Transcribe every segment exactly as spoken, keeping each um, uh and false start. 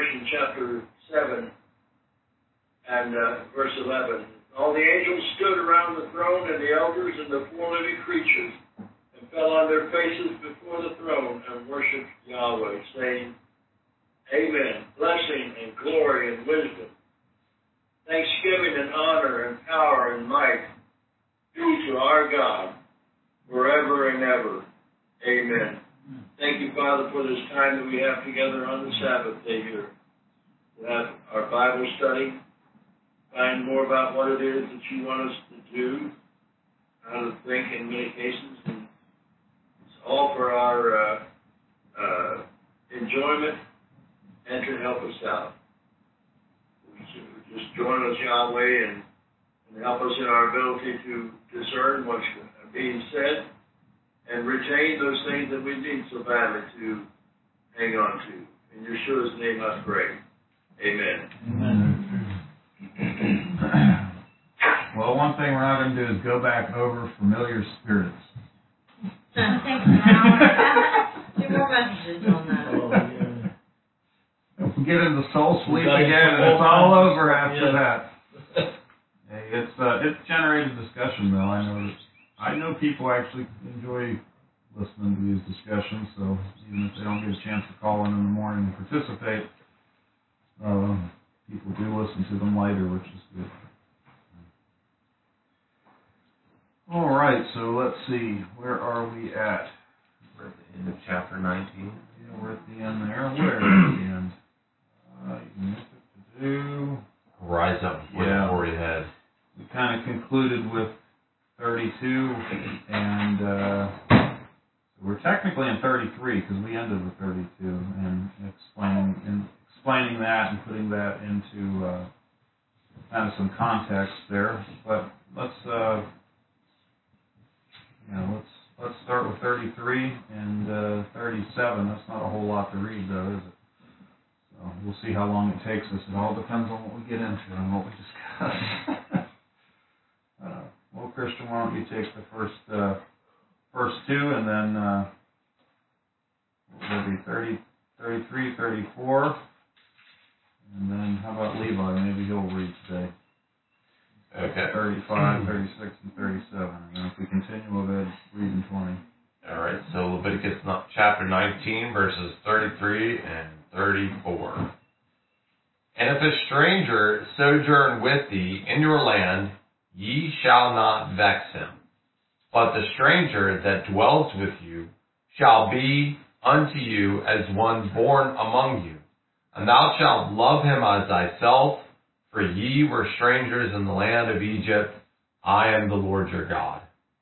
Revelation chapter seven and uh, verse eleven. All the angels stood around the throne, and the elders and the four living creatures, and fell on their faces before the throne and worshipped Yahweh, saying, Amen. Blessing and glory and wisdom, thanksgiving and honor and power and might be to our God forever and ever. Amen. Thank you, Father, for this time that we have together on the Sabbath day here. To have our Bible study, find more about what it is that you want us to do, how to think in many cases, and it's all for our uh, uh, enjoyment and to help us out. Just join us, Yahweh, and, and help us in our ability to discern what's being said and retain those things that we need so badly to hang on to. In Yeshua's name I pray. Amen. Amen. Well, one thing we're not going to do is go back over familiar spirits. Thanks, Al. Two more messages on that. Oh, yeah. If we get into soul sleep again, and it's all over after yeah. that. Hey, it's uh, it's generated discussion, though. I know that I know people actually enjoy listening to these discussions. So even if they don't get a chance to call in in the morning and participate, uh, people do listen to them later, which is good. All right, so let's see. Where are we at? We're at the end of chapter nineteen. Yeah, we're at the end there. Where at the end? Uh, you know what to do. Rise up before Yeah. the hoary head. We kind of concluded with thirty-two, and uh, we're technically in thirty-three because we ended with thirty-two, and explaining in, explaining that and putting that into uh, kind of some context there. But let's uh, you know let's let's start with thirty-three and uh, thirty-seven. That's not a whole lot to read, though, is it? So we'll see how long it takes us. It all depends on what we get into and what we discuss. uh, well, Christian, why don't you take the first uh, first two, and then uh, it'll be thirty, thirty-three, thirty-four, and then how about Levi? Maybe he'll read today. Okay. thirty-five, thirty-six, and thirty-seven. And then if we continue, we'll go reading twenty. All right, so Leviticus chapter nineteen, verses thirty-three and thirty-four. And if a stranger sojourn with thee in your land, ye shall not vex him. But the stranger that dwells with you shall be unto you as one born among you. And thou shalt love him as thyself, for ye were strangers in the land of Egypt. I am the Lord your God.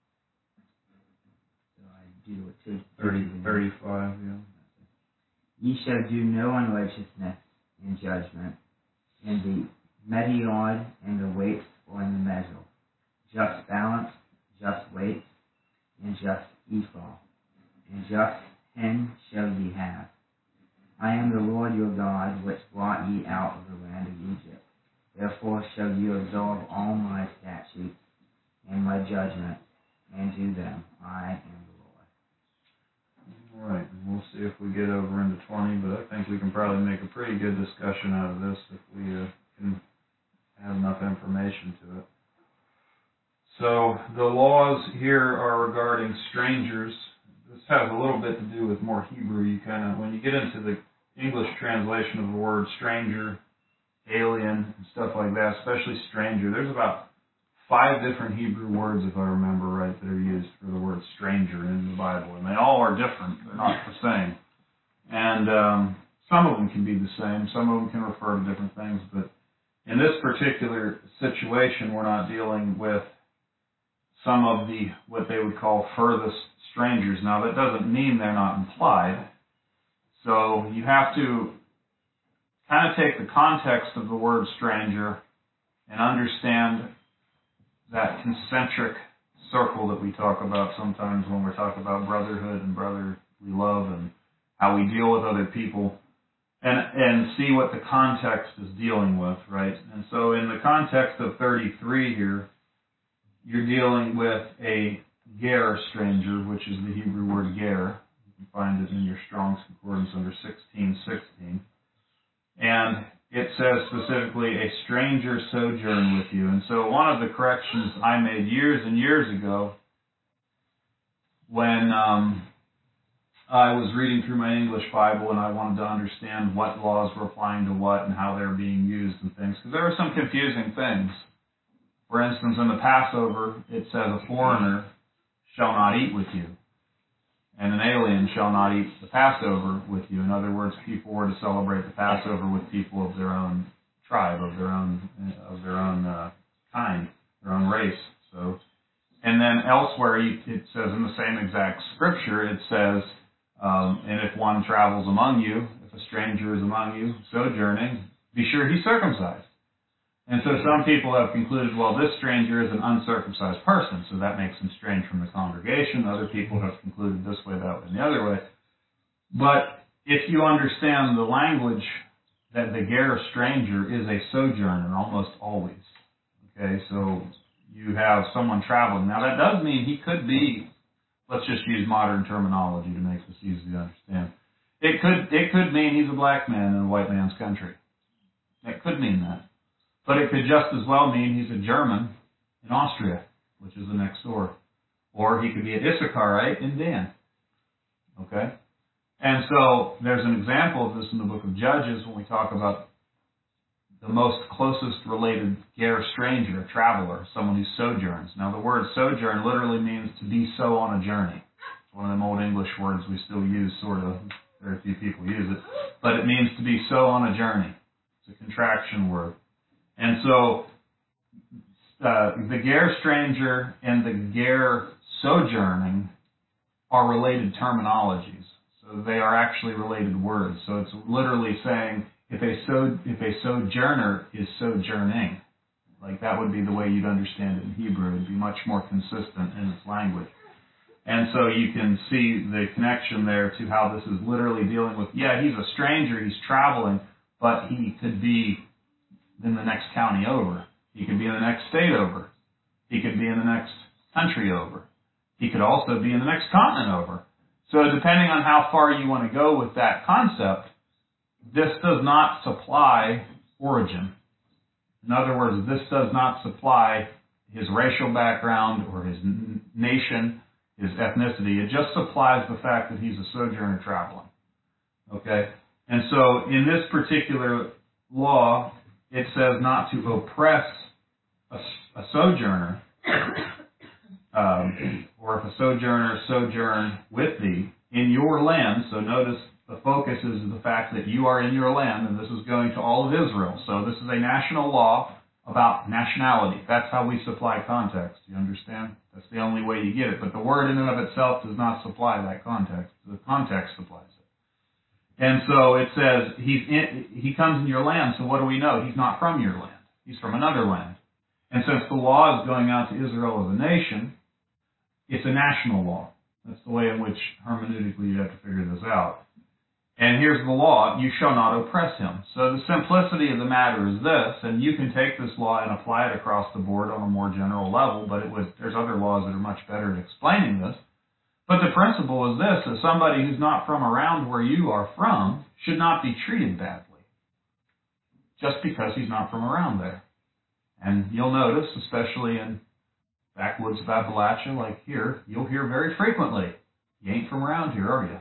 thirty, thirty-five, yeah. Ye shall do no unrighteousness in judgment, in the mediod and the weights or in the measure. Just balance, just weight, and just ephah, and just hin shall ye have. I am the Lord your God, which brought ye out of the land of Egypt. Therefore shall you observe all my statutes and my judgments, and do them. I am the Lord. All right, and we'll see if we get over into twenty, but I think we can probably make a pretty good discussion out of this if we uh, can have enough information to it. So the laws here are regarding strangers. This has a little bit to do with more Hebrew. You kind of, when you get into the English translation of the word stranger, alien, and stuff like that, especially stranger, there's about five different Hebrew words, if I remember right, that are used for the word stranger in the Bible. And they all are different. They're not the same. And um, some of them can be the same. Some of them can refer to different things. But in this particular situation, we're not dealing with some of the, what they would call furthest strangers. Now, that doesn't mean they're not implied. So you have to kind of take the context of the word stranger and understand that concentric circle that we talk about sometimes when we're talking about brotherhood and brotherly love and how we deal with other people, and and see what the context is dealing with, right? And so in the context of thirty-three here, you're dealing with a ger stranger, which is the Hebrew word ger. You can find it in your Strong's Concordance under sixteen sixteen. And says specifically, a stranger sojourn with you. And so one of the corrections I made years and years ago when um, I was reading through my English Bible and I wanted to understand what laws were applying to what and how they were being used and things, because there were some confusing things. For instance, in the Passover, it says a foreigner shall not eat with you, and an alien shall not eat the Passover with you. In other words, people were to celebrate the Passover with people of their own tribe, of their own of their own uh, kind, their own race. So, and then elsewhere, it says in the same exact scripture, it says, um, and if one travels among you, if a stranger is among you, sojourning, be sure he's circumcised. And so some people have concluded, well, this stranger is an uncircumcised person, so that makes him strange from the congregation. Other people have concluded this way, that way, and the other way. But if you understand the language that the ger stranger is a sojourner almost always. Okay, so you have someone traveling. Now that does mean he could be, let's just use modern terminology to make this easy to understand. It could, it could mean he's a black man in a white man's country. It could mean that. But it could just as well mean he's a German in Austria, which is the next door. Or he could be an Issacharite in Dan. Okay? And so there's an example of this in the book of Judges when we talk about the most closest related ger stranger, a traveler, someone who sojourns. Now the word sojourn literally means to be so on a journey. It's one of them old English words we still use, sort of. Very few people use it. But it means to be so on a journey. It's a contraction word. And so uh, the ger stranger and the ger sojourning are related terminologies. So they are actually related words. So it's literally saying if a so if a sojourner is sojourning, like that would be the way you'd understand it in Hebrew. It'd be much more consistent in its language. And so you can see the connection there to how this is literally dealing with, yeah, he's a stranger, he's traveling, but he could be in the next county over. He could be in the next state over. He could be in the next country over. He could also be in the next continent over. So depending on how far you want to go with that concept, this does not supply origin. In other words, this does not supply his racial background or his n- nation, his ethnicity. It just supplies the fact that he's a sojourner traveling. Okay? And so in this particular law, it says not to oppress a, a sojourner, um, or if a sojourner sojourn with thee in your land. So notice the focus is the fact that you are in your land, and this is going to all of Israel. So this is a national law about nationality. That's how we supply context. You understand? That's the only way you get it. But the word in and of itself does not supply that context. The context supplies it. And so it says he's in, he comes in your land, so what do we know? He's not from your land. He's from another land. And since the law is going out to Israel as a nation, it's a national law. That's the way in which hermeneutically you have to figure this out. And here's the law, you shall not oppress him. So the simplicity of the matter is this, and you can take this law and apply it across the board on a more general level, but it would, there's other laws that are much better at explaining this. But the principle is this, that somebody who's not from around where you are from should not be treated badly, just because he's not from around there. And you'll notice, especially in backwoods of Appalachia, like here, you'll hear very frequently, you ain't from around here, are you?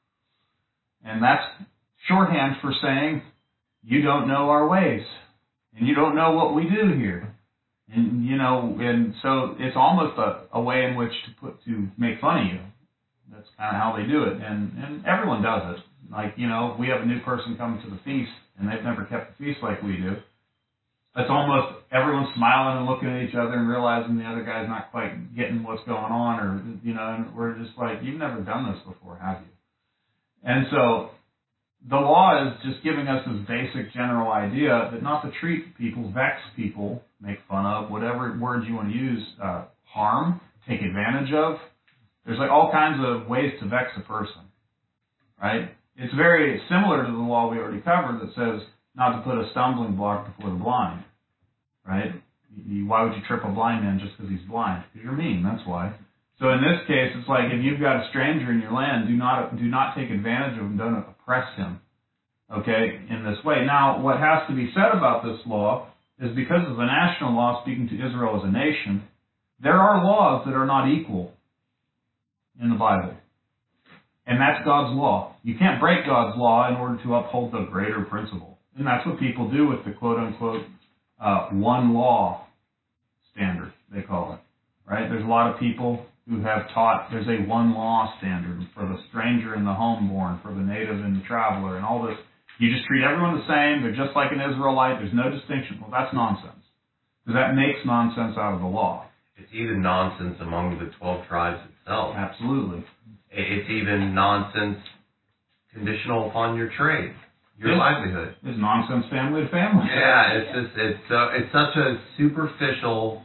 And that's shorthand for saying, you don't know our ways, and you don't know what we do here. And, you know, and so it's almost a, a way in which to put, to make fun of you. That's kind of how they do it, and, and everyone does it. Like, you know, we have a new person coming to the feast, and they've never kept the feast like we do. It's almost everyone smiling and looking at each other and realizing the other guy's not quite getting what's going on, or, you know, and we're just like, you've never done this before, have you? And so the law is just giving us this basic general idea that not to treat people, vex people, make fun of, whatever words you want to use, uh, harm, take advantage of. There's like all kinds of ways to vex a person, right? It's very similar to the law we already covered that says not to put a stumbling block before the blind, right? You, why would you trip a blind man just because he's blind? Because you're mean, that's why. So in this case, it's like if you've got a stranger in your land, do not do not take advantage of him, don't oppress him. okay, in this way. Now, what has to be said about this law is because of the national law speaking to Israel as a nation, there are laws that are not equal in the Bible. And that's God's law. You can't break God's law in order to uphold the greater principle. And that's what people do with the quote-unquote uh, one law standard, they call it. Right? There's a lot of people who have taught there's a one law standard for the stranger and the homeborn, for the native and the traveler, and all this. You just treat everyone the same. They're just like an Israelite. There's no distinction. Well, that's nonsense. Because that makes nonsense out of the law. It's even nonsense among the twelve tribes itself. Absolutely. It's even nonsense conditional upon your trade, your It's, livelihood. It's nonsense family to family. Yeah, it's just it's uh, it's such a superficial,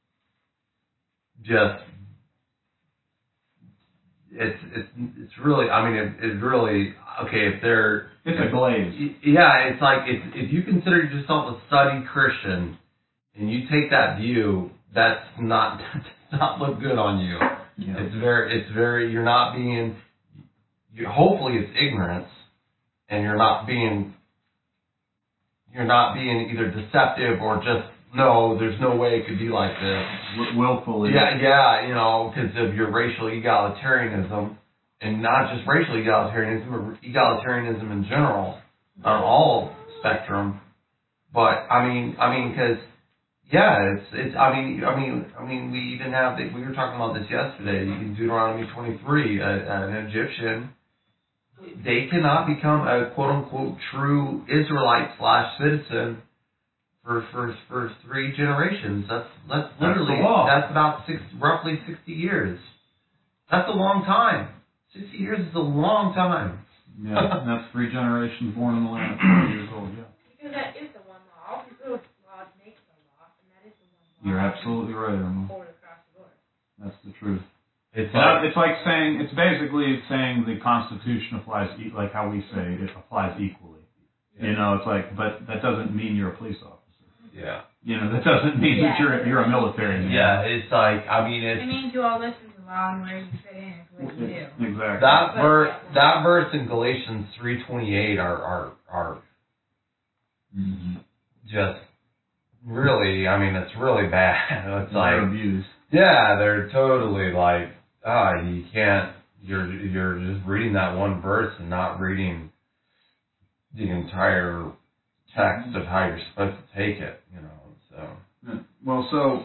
just it's it's it's really. I mean, it, it's really okay if they're. It's a glaze. Yeah, it's like if if you consider yourself a studied Christian and you take that view, that's not that does not look good on you. Yeah. It's very, it's very, you're not being, you, hopefully it's ignorance, and you're not being, you're not being either deceptive or just, no, there's no way it could be like this. W- willfully. Yeah, yeah, you know, because of your racial egalitarianism, and not just racial egalitarianism, but egalitarianism in general, on all spectrum. But, I mean, I mean, because, yeah, it's it's. I mean, I mean, I mean. We even have. The, we were talking about this yesterday in Deuteronomy twenty-three. Uh, an Egyptian, they cannot become a quote unquote true Israelite slash citizen for for for three generations. That's that's literally that's, the law. that's about six, roughly sixty years. That's a long time. Sixty years is a long time. Yeah, and that's three generations born in the land at forty years old. Yeah. Because that is the one law. All these little laws make the law, and that is the one law. You're absolutely right, Emma. Forward across the board. That's the truth. It's Now, like, it's like saying, it's basically saying the Constitution applies, e- like how we say it applies equally. You know, it's like, but that doesn't mean you're a police officer. yeah, You know, that doesn't mean that Yeah. you're you're a military man. yeah. It's like, I mean, it's. It means you all listen to the law and where you fit in is what you do. Exactly. That verse, that verse in Galatians three twenty eight are are are Mm-hmm. just really. I mean, it's really bad. It's They're like, abused. yeah, they're totally like, ah, you can't. You're you're just reading that one verse and not reading the entire text of how you're supposed to take it. You know, so Yeah. Well, so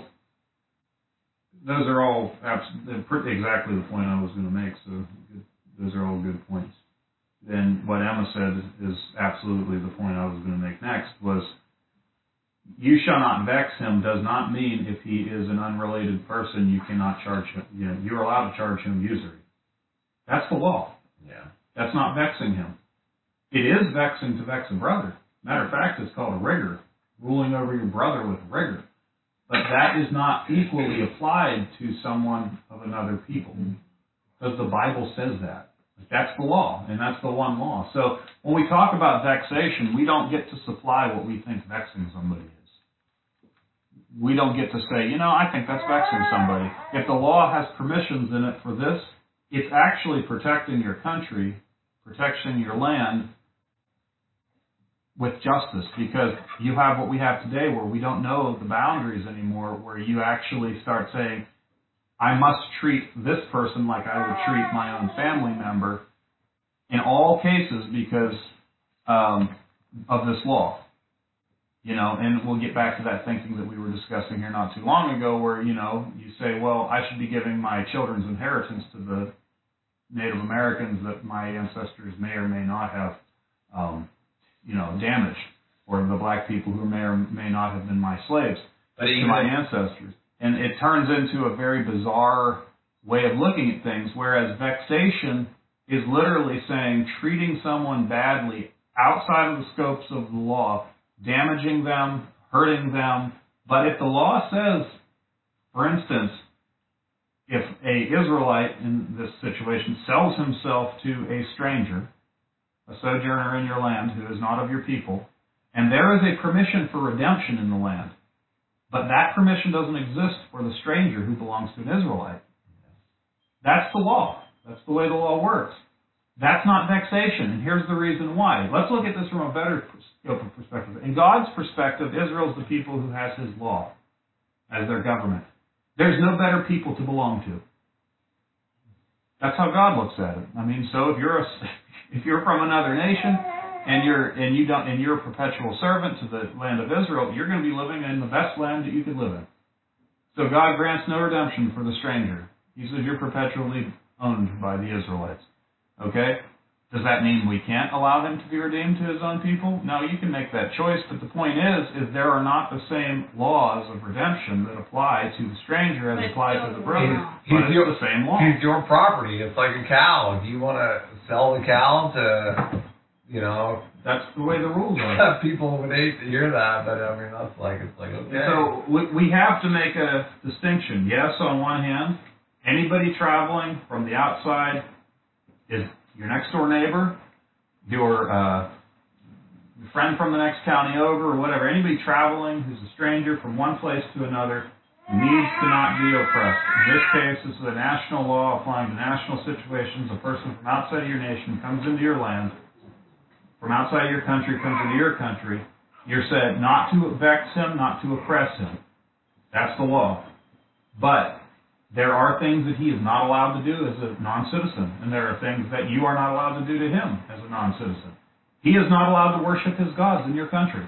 those are all abs- they're pretty exactly the point I was going to make. So good, those are all good points. Then what Emma said is absolutely the point I was going to make next was, you shall not vex him does not mean if he is an unrelated person you cannot charge him. You know, you're allowed to charge him usury. That's the law. yeah, That's not vexing him. It is vexing to vex a brother. Matter of fact, it's called a rigor, ruling over your brother with rigor. But that is not equally applied to someone of another people, because the Bible says that. That's the law, and that's the one law. So when we talk about vexation, we don't get to supply what we think vexing somebody is. We don't get to say, you know, I think that's vexing somebody. If the law has permissions in it for this, it's actually protecting your country, protecting your land with justice, because you have what we have today where we don't know the boundaries anymore, where you actually start saying, I must treat this person like I would treat my own family member in all cases because um, of this law. You know, and we'll get back to that thinking that we were discussing here not too long ago where, you know, you say, well, I should be giving my children's inheritance to the Native Americans that my ancestors may or may not have, um, you know, damaged, or the black people who may or may not have been my slaves but to even my ancestors. And it turns into a very bizarre way of looking at things, whereas vexation is literally saying treating someone badly outside of the scopes of the law, damaging them, hurting them. But if the law says, for instance, if a Israelite in this situation sells himself to a stranger, a sojourner in your land who is not of your people, and there is a permission for redemption in the land, but that permission doesn't exist for the stranger who belongs to an Israelite. That's the law. That's the way the law works. That's not vexation, and here's the reason why. Let's look at this from a better scope of perspective. In God's perspective, Israel's the people who has His law as their government. There's no better people to belong to. That's how God looks at it. I mean, so if you're a, if you're from another nation and you're and you don't and you're a perpetual servant to the land of Israel, you're going to be living in the best land that you could live in. So God grants no redemption for the stranger. He says you're perpetually owned by the Israelites. Okay? Does that mean we can't allow them to be redeemed to His own people? No, you can make that choice, but the point is, is there are not the same laws of redemption that apply to the stranger as But apply to the brother. He's, But he's it's your, the same law. He's your property. It's like a cow. If you want to sell the cow to, you know, That's the way the rules are. people would hate to hear that, but I mean, that's like, it's like, okay. So we, we have to make a distinction. Yes, on one hand, anybody traveling from the outside is your next door neighbor, your, uh, your friend from the next county over, or whatever. Anybody traveling who's a stranger from one place to another needs to not be oppressed. In this case, this is a national law applying to national situations. A person from outside of your nation comes into your land, from outside of your country comes into your country. You're said not to vex him, not to oppress him. That's the law. But there are things that he is not allowed to do as a non-citizen, and there are things that you are not allowed to do to him as a non-citizen. He is not allowed to worship his gods in your country.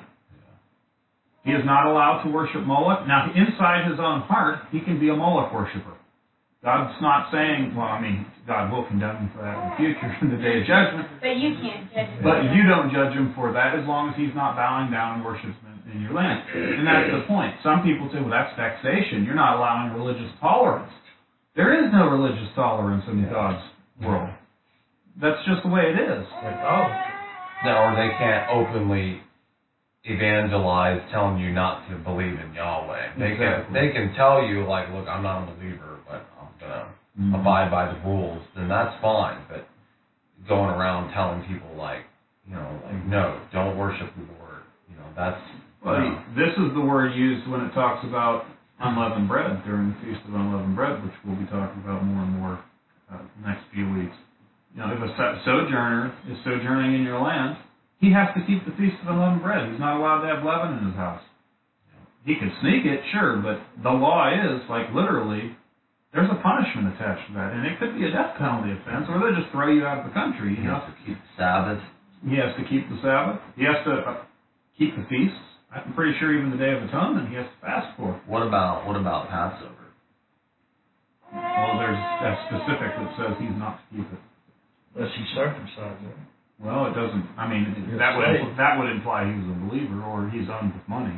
He is not allowed to worship Moloch. Now, inside his own heart, he can be a Moloch worshiper. God's not saying, well, I mean, God will condemn him for that in the future, in the day of judgment. But you can't judge him. But you don't judge him for that as long as he's not bowing down and worships in your land. And that's the point. Some people say, well, that's vexation. You're not allowing religious tolerance. There is no religious tolerance in God's world. That's just the way it is. Like, oh. No, or they can't openly evangelize telling you not to believe in Yahweh. They Exactly. can they can tell you, like, look, I'm not a believer, but I'm going to Mm-hmm. abide by the rules, then that's fine. But going around telling people, like, you know, like, no, don't worship the Lord, you know, that's... Well, no. this is the word used when it talks about unleavened bread during the Feast of Unleavened Bread, which we'll be talking about more and more uh, next few weeks. You know, if a sojourner is sojourning in your land, he has to keep the Feast of Unleavened Bread. He's not allowed to have leaven in his house. He can sneak it, sure, but the law is, like, literally, there's a punishment attached to that, and it could be a death penalty offense, or they'll just throw you out of the country. He You know? has to keep the Sabbath. He has to keep the Sabbath. He has to uh, keep the feasts. I'm pretty sure even the Day of Atonement he has to fast for. What about what about Passover? Well, there's that specific that says he's not to keep it. Unless he's circumcised, right? Well, it doesn't. I mean, Yes, that would right. that would imply he was a believer or he's owned with money.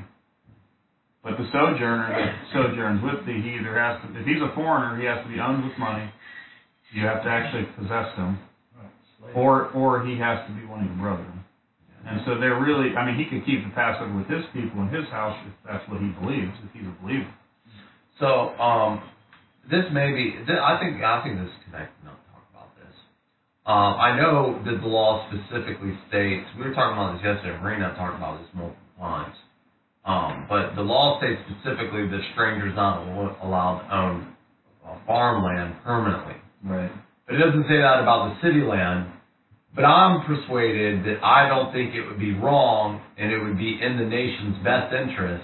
But the sojourner that sojourns with thee, he either has to, if he's a foreigner, he has to be owned with money. You have to actually possess him, Right. or or he has to be one of your brethren. And so they're really, I mean, he could keep the Passover with his people in his house if that's what he believes, if he's a believer. So, um, this may be, th- I think I think this is connected enough to talk about this. Um, I know that the law specifically states, we were talking about this yesterday, Marina talked about this multiple times, um, but the law states specifically that strangers not al- allowed to own uh, farmland permanently. Right. But it doesn't say that about the city land. But I'm persuaded that I don't think it would be wrong, and it would be in the nation's best interest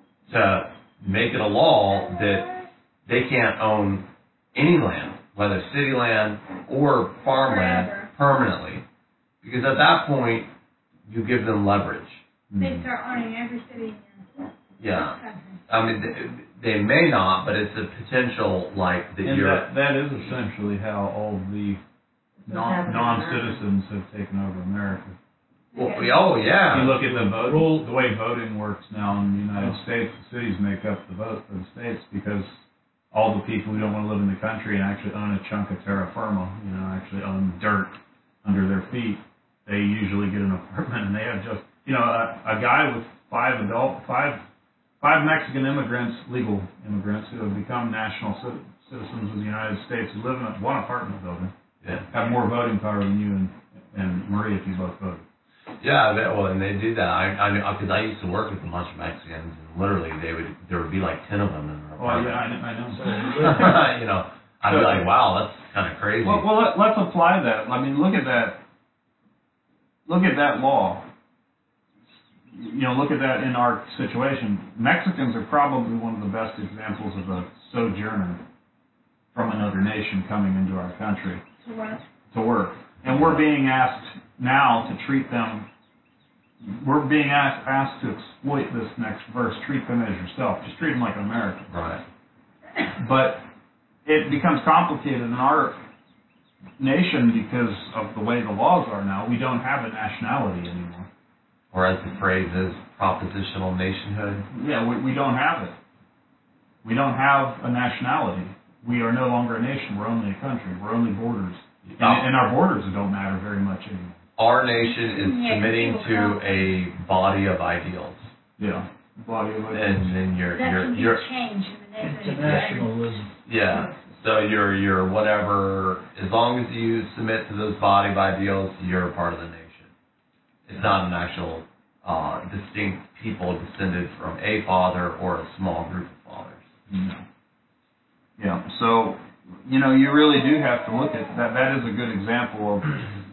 to make it a law that they can't own any land, whether city land or farmland, permanently. Because at that point, you give them leverage. They start owning every city in Yeah. this country. I mean, they, they may not, but it's a potential, like, that And you're... that, that is essentially how all the non, non-citizens have taken over America. Well, oh, yeah. You look at the vote, the way voting works now in the United States, the cities make up the vote for the states because all the people who don't want to live in the country and actually own a chunk of terra firma, you know, actually own dirt under their feet, they usually get an apartment and they have just, you know, a, a guy with five adult, five, five Mexican immigrants, legal immigrants who have become national citizens of the United States who live in a, one apartment building. Yeah. Have more voting power than you and, and Maria if you both voted. Yeah, they, well, and they do that. I, I, because I used to work with a bunch of Mexicans, and literally they would, there would be like ten of them in an Oh apartment. yeah, I know. I know. You know, I'd be like, wow, that's kind of crazy. Well, well let, let's apply that. I mean, look at that. Look at that law. You know, look at that in our situation. Mexicans are probably one of the best examples of a sojourner from another nation coming into our country To work. to work. And we're being asked now to treat them, we're being asked, asked to exploit this next verse, treat them as yourself. Just treat them like an American. Right. But it becomes complicated in our nation because of the way the laws are now. We don't have a nationality anymore. Or as the phrase is, propositional nationhood. Yeah, we, we don't have it. We don't have a nationality. We are no longer a nation. We're only a country. We're only borders. And, and our borders don't matter very much anymore. Our nation is Yeah, submitting people to come. a body of ideals. Yeah. Body of And then you're, That you're, can be you're, changed in the name of Internationalism. yeah. So you're, you're whatever, as long as you submit to those body of ideals, you're a part of the nation. It's not an actual uh, distinct people descended from a father or a small group of fathers. No. Yeah. So, you know, you really do have to look at that. That is a good example of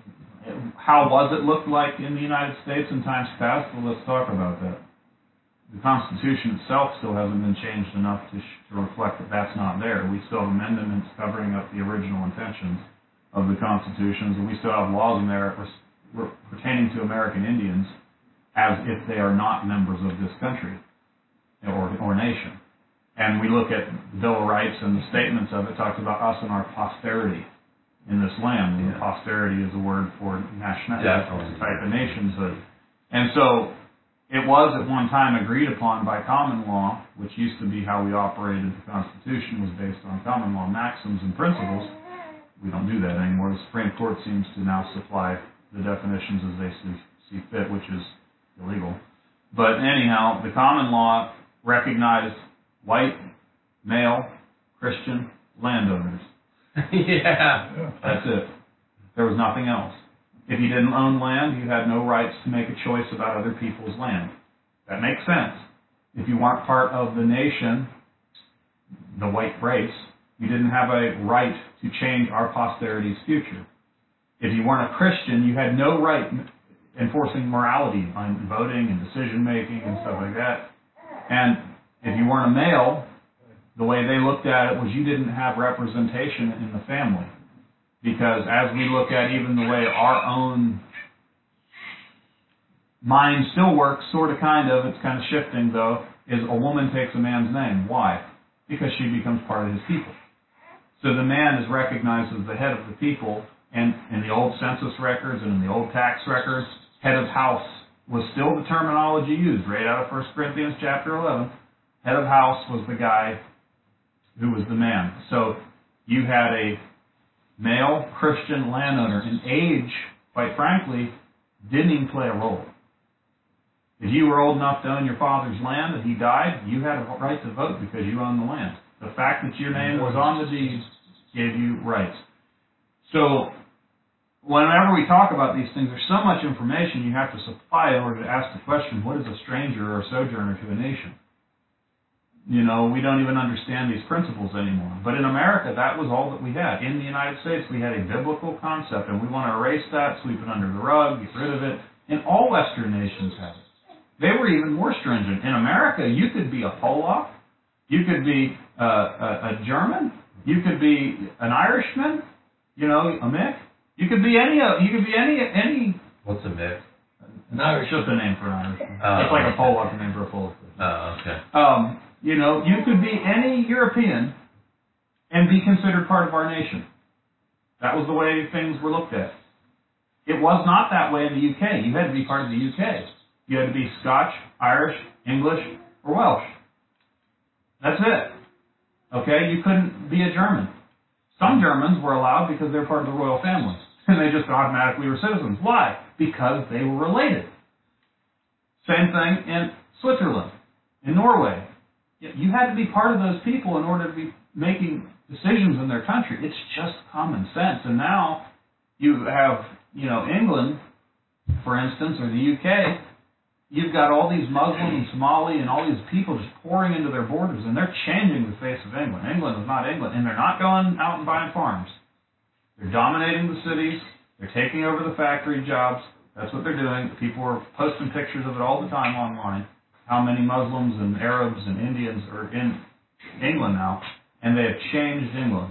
how was it looked like in the United States in times past. Well, let's talk about that. The Constitution itself still hasn't been changed enough to, sh- to reflect that that's not there. We still have amendments covering up the original intentions of the constitutions, and we still have laws in there pertaining to American Indians as if they are not members of this country or, or nation. And we look at the Bill of Rights and the statements of it, talks about us and our posterity in this land. And yeah. Posterity is a word for nationality, Definitely. type of nationhood. And so it was at one time agreed upon by common law, which used to be how we operated the Constitution, was based on common law maxims and principles. We don't do that anymore. The Supreme Court seems to now supply the definitions as they see, see fit, which is illegal. But anyhow, the common law recognized white, male, Christian landowners. yeah. That's it. There was nothing else. If you didn't own land, you had no rights to make a choice about other people's land. That makes sense. If you weren't part of the nation, the white race, you didn't have a right to change our posterity's future. If you weren't a Christian, you had no right enforcing morality on voting and decision-making and stuff like that. And if you weren't a male, the way they looked at it was you didn't have representation in the family. Because as we look at even the way our own mind still works, sort of, kind of, it's kind of shifting though, is a woman takes a man's name. Why? Because she becomes part of his people. So the man is recognized as the head of the people, and in the old census records and in the old tax records, head of house was still the terminology used, right out of First Corinthians chapter eleven. Head of house was the guy who was the man. So you had a male Christian landowner, and age, quite frankly, didn't even play a role. If you were old enough to own your father's land and he died, you had a right to vote because you owned the land. The fact that your name was on the deed gave you rights. So whenever we talk about these things, there's so much information you have to supply in order to ask the question, what is a stranger or a sojourner to a nation? You know, we don't even understand these principles anymore. But in America, that was all that we had. In the United States, we had a biblical concept, and we want to erase that, sweep it under the rug, get rid of it. And all Western nations have it. They were even more stringent. In America, you could be a Polack, you could be uh, a, a German, you could be an Irishman, you know, a Mick. You could be any. You could be any. Any. What's a mix? An Irish. Just a name for an Irishman. Oh, it's like okay. a Polack, a name for a Polack. Oh, okay. Um, you know, you could be any European and be considered part of our nation. That was the way things were looked at. It was not that way in the U K. You had to be part of the U K. You had to be Scotch, Irish, English, or Welsh. That's it. Okay? You couldn't be a German. Some Germans were allowed because they're part of the royal family. And they just automatically were citizens. Why? Because they were related. Same thing in Switzerland, in Norway. You had to be part of those people in order to be making decisions in their country. It's just common sense. And now you have, you know, England, for instance, or the U K, you've got all these Muslim and Somali and all these people just pouring into their borders, and they're changing the face of England. England is not England, and they're not going out and buying farms. They're dominating the cities. They're taking over the factory jobs. That's what they're doing. People are posting pictures of it all the time online, how many Muslims and Arabs and Indians are in England now, and they have changed England.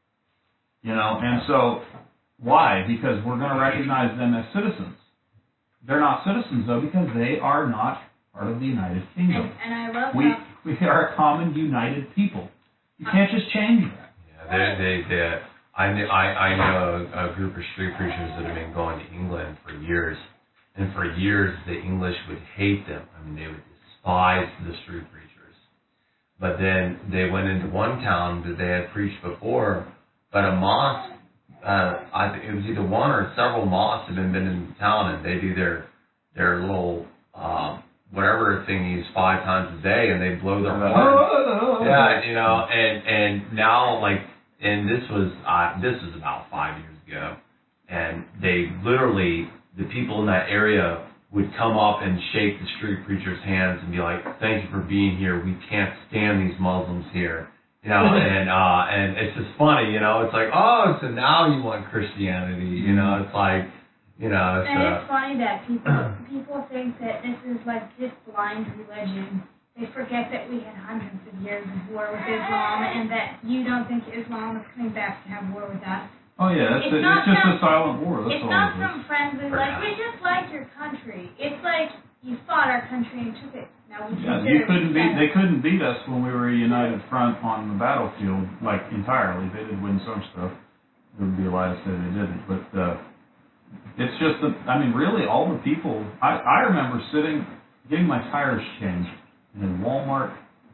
You know, and so why? Because we're going to recognize them as citizens. They're not citizens, though, because they are not part of the United Kingdom. And, and I love we how... we are a common, united people. You can't just change that. Yeah, they, they, they, I, kn- I, I know a, a group of street preachers that have been going to England for years, and for years the English would hate them. I mean, they would despise the street preachers. But then they went into one town that they had preached before, but a mosque, uh, I think it was either one or several mosques have been, been in town, and they do their their little uh, whatever thingies five times a day, and they blow their horn. Yeah, you know, and and now like, and this was uh, this was about five years ago, and they literally, the people in that area would come up and shake the street preacher's hands and be like, "Thank you for being here. We can't stand these Muslims here." You know, and uh, and it's just funny, you know. It's like, oh, so now you want Christianity, you know. It's like, you know. It's, and uh, it's funny that people people think that this is like this blind religion. They forget that we had hundreds of years of war with Islam, and that you don't think Islam is coming back to have war with us. Oh yeah, it's, It's a, not it's just some- a silent war. That's It's all not it is. some friendly, like, we just like your country. It's like you fought our country and took it. Now we Yeah, consider you it couldn't beat. better. They couldn't beat us when we were a united front on the battlefield, like entirely. They did win some stuff. It would be a lie to say they didn't. But uh, it's just the. I mean, really, all the people. I I remember sitting, getting my tires changed in a Walmart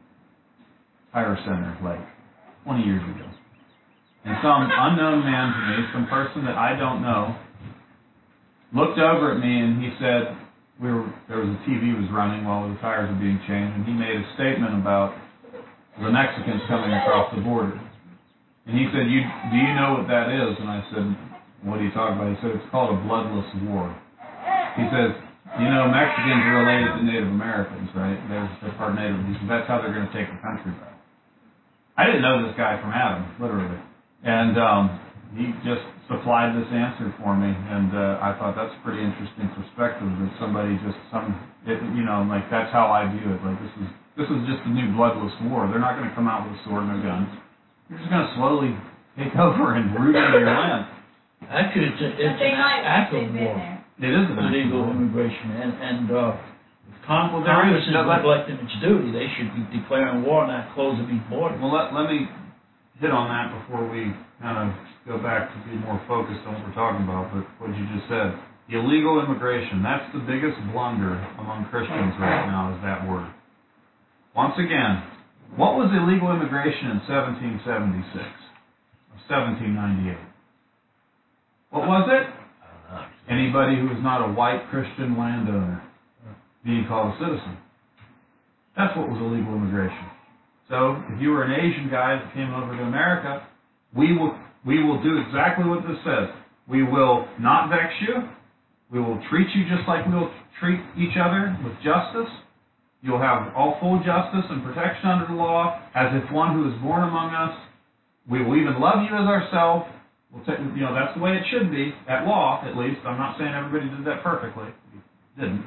tire center like twenty years ago, and some unknown man to me, some person that I don't know, looked over at me and he said. We were, there was a T V was running while the tires were being changed, and he made a statement about the Mexicans coming across the border. And he said, "You do you know what that is?" And I said, "What are you talking about?" He said, "It's called a bloodless war." He says, "You know, Mexicans are related to Native Americans, right? They're, they're part Native. He said, that's how they're going to take the country back." I didn't know this guy from Adam, literally. And um, he just supplied this answer for me, and uh, I thought that's a pretty interesting perspective that somebody just some it, you know like that's how I view it. Like this is this is just a new bloodless war. They're not going to come out with a sword and a gun. They're just going to slowly take over and root into your land. Actually, it's, a, But it's they an might act wish of they'd been war, there. It is an illegal actual war. immigration, and and uh, if Con- Well, there Congress is- is no, let- neglecting its duty, they should be declaring war, not closing these borders. Well, let let me hit on that before we kind of go back to be more focused on what we're talking about. But what you just said, illegal immigration, that's the biggest blunder among Christians right now, is that word. Once again, what was illegal immigration in seventeen seventy-six or seventeen ninety-eight? What was it? Anybody who was not a white Christian landowner being called a citizen. That's what was illegal immigration. So if you were an Asian guy that came over to America, we will we will do exactly what this says. We will not vex you. We will treat you just like we will treat each other, with justice. You'll have all full justice and protection under the law, as if one who is born among us. We will even love you as ourselves. We'll take, you know, that's the way it should be, at law, at least. I'm not saying everybody did that perfectly. We didn't.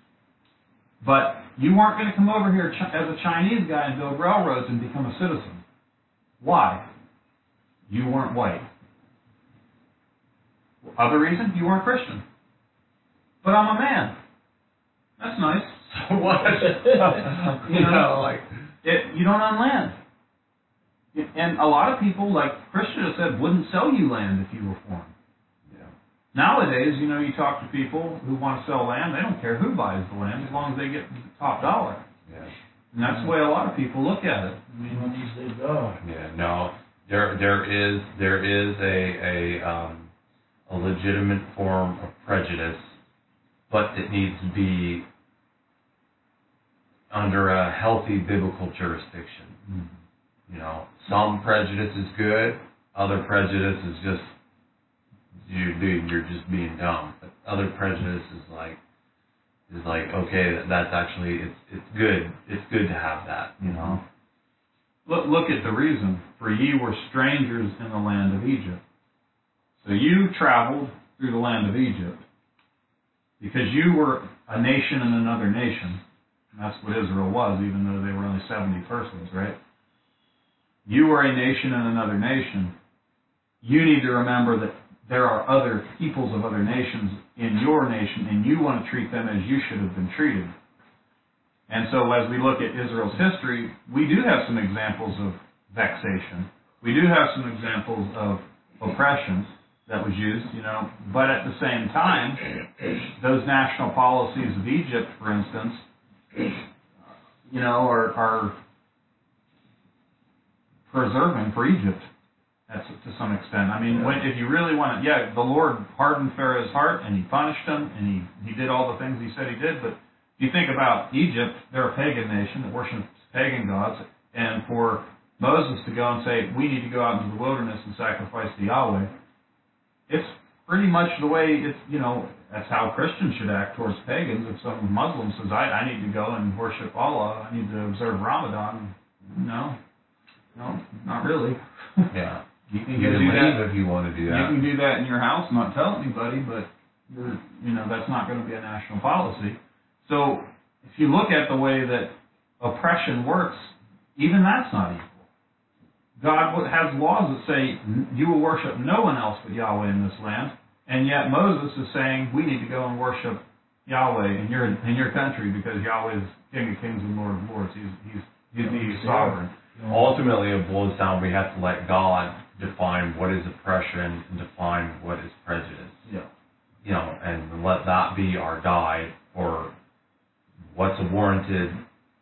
But you weren't going to come over here as a Chinese guy and build railroads and become a citizen. Why? You weren't white. Other reason? You weren't Christian. But I'm a man. That's nice. So what? You know, like it, you don't own land. And a lot of people, like Christian has said, wouldn't sell you land if you were foreign. Yeah. Nowadays, you know, you talk to people who want to sell land, they don't care who buys the land as long as they get the top dollar. Yeah. And that's the way a lot of people look at it. I mean, when these days are. Yeah, no, there there is there is a a um, a legitimate form of prejudice, but it needs to be under a healthy biblical jurisdiction. Mm-hmm. You know, some prejudice is good, other prejudice is just you dude, you're just being dumb. But other prejudice is like, is like, okay, that, that's actually, it's it's good. It's good to have that, you know? Look, look at the reason. For ye were strangers in the land of Egypt. So you traveled through the land of Egypt because you were a nation in another nation. And that's what Israel was, even though they were only seventy persons, right? You were a nation in another nation. You need to remember that there are other peoples of other nations in your nation, and you want to treat them as you should have been treated. And so as we look at Israel's history, we do have some examples of vexation. We do have some examples of oppression that was used, you know, but at the same time, those national policies of Egypt, for instance, you know, are, are preserving for Egypt. That's to some extent. I mean, when, if you really want to, yeah, the Lord hardened Pharaoh's heart and he punished him and he, he did all the things he said he did. But if you think about Egypt, they're a pagan nation that worships pagan gods. And for Moses to go and say, we need to go out into the wilderness and sacrifice to Yahweh, it's pretty much the way it's, you know, that's how Christians should act towards pagans. If some Muslim says, I, I need to go and worship Allah, I need to observe Ramadan, no, no, not really. Yeah. You can You go can do leave that. if you want to do You that. can do that in your house, not tell anybody, but you're, you know, that's not going to be a national policy. So if you look at the way that oppression works, even that's not equal. God has laws that say you will worship no one else but Yahweh in this land, and yet Moses is saying we need to go and worship Yahweh in your in your country because Yahweh is King of Kings and Lord of Lords. He's he's he's, he's sovereign. Ultimately, it boils down, we have to let God define what is oppression and define what is prejudice. Yeah. You know, and let that be our guide for what's a warranted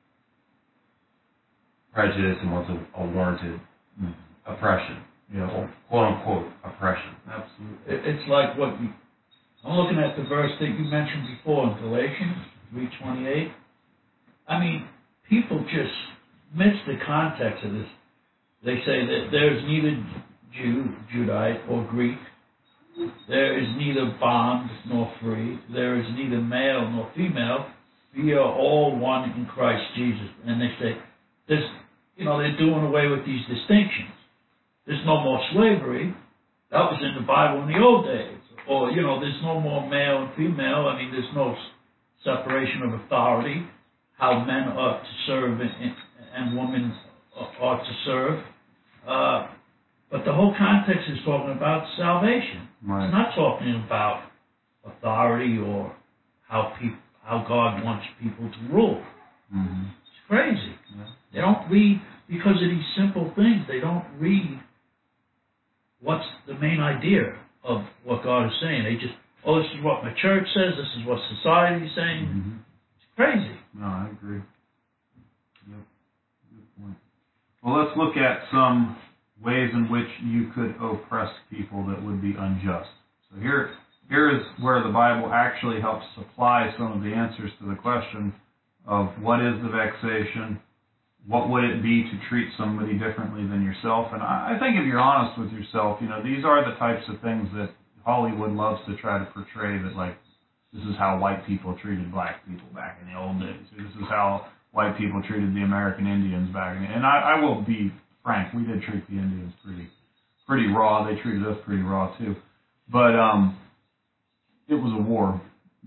prejudice and what's a, a warranted Mm-hmm. oppression. Yeah. Or quote unquote oppression. Absolutely. It, it's like what you, I'm looking at the verse that you mentioned before in Galatians three twenty-eight. I mean, people just miss the context of this. They say that there's neither Jew, Judite, or Greek. There is neither bond nor free. There is neither male nor female. We are all one in Christ Jesus. And they say, there's, you know, they're doing away with these distinctions. There's no more slavery. That was in the Bible in the old days. Or, you know, there's no more male and female. I mean, there's no separation of authority, how men ought to serve and, and women ought to serve. Uh, but the whole context is talking about salvation. Right. It's not talking about authority or how people, how God wants people to rule. Mm-hmm. It's crazy. Yeah. They don't read, because of these simple things, they don't read what's the main idea of what God is saying. They just, oh, this is what my church says, this is what society is saying. Mm-hmm. It's crazy. No, I agree. Yep. Good point. Well, let's look at some ways in which you could oppress people that would be unjust. So here, here is where the Bible actually helps supply some of the answers to the question of what is the vexation, what would it be to treat somebody differently than yourself. And I, I think if you're honest with yourself, you know, these are the types of things that Hollywood loves to try to portray, that like, this is how white people treated black people back in the old days. Or this is how white people treated the American Indians back in the, and I, I will be frank, we did treat the Indians pretty pretty raw. They treated us pretty raw too. But um, it was a war.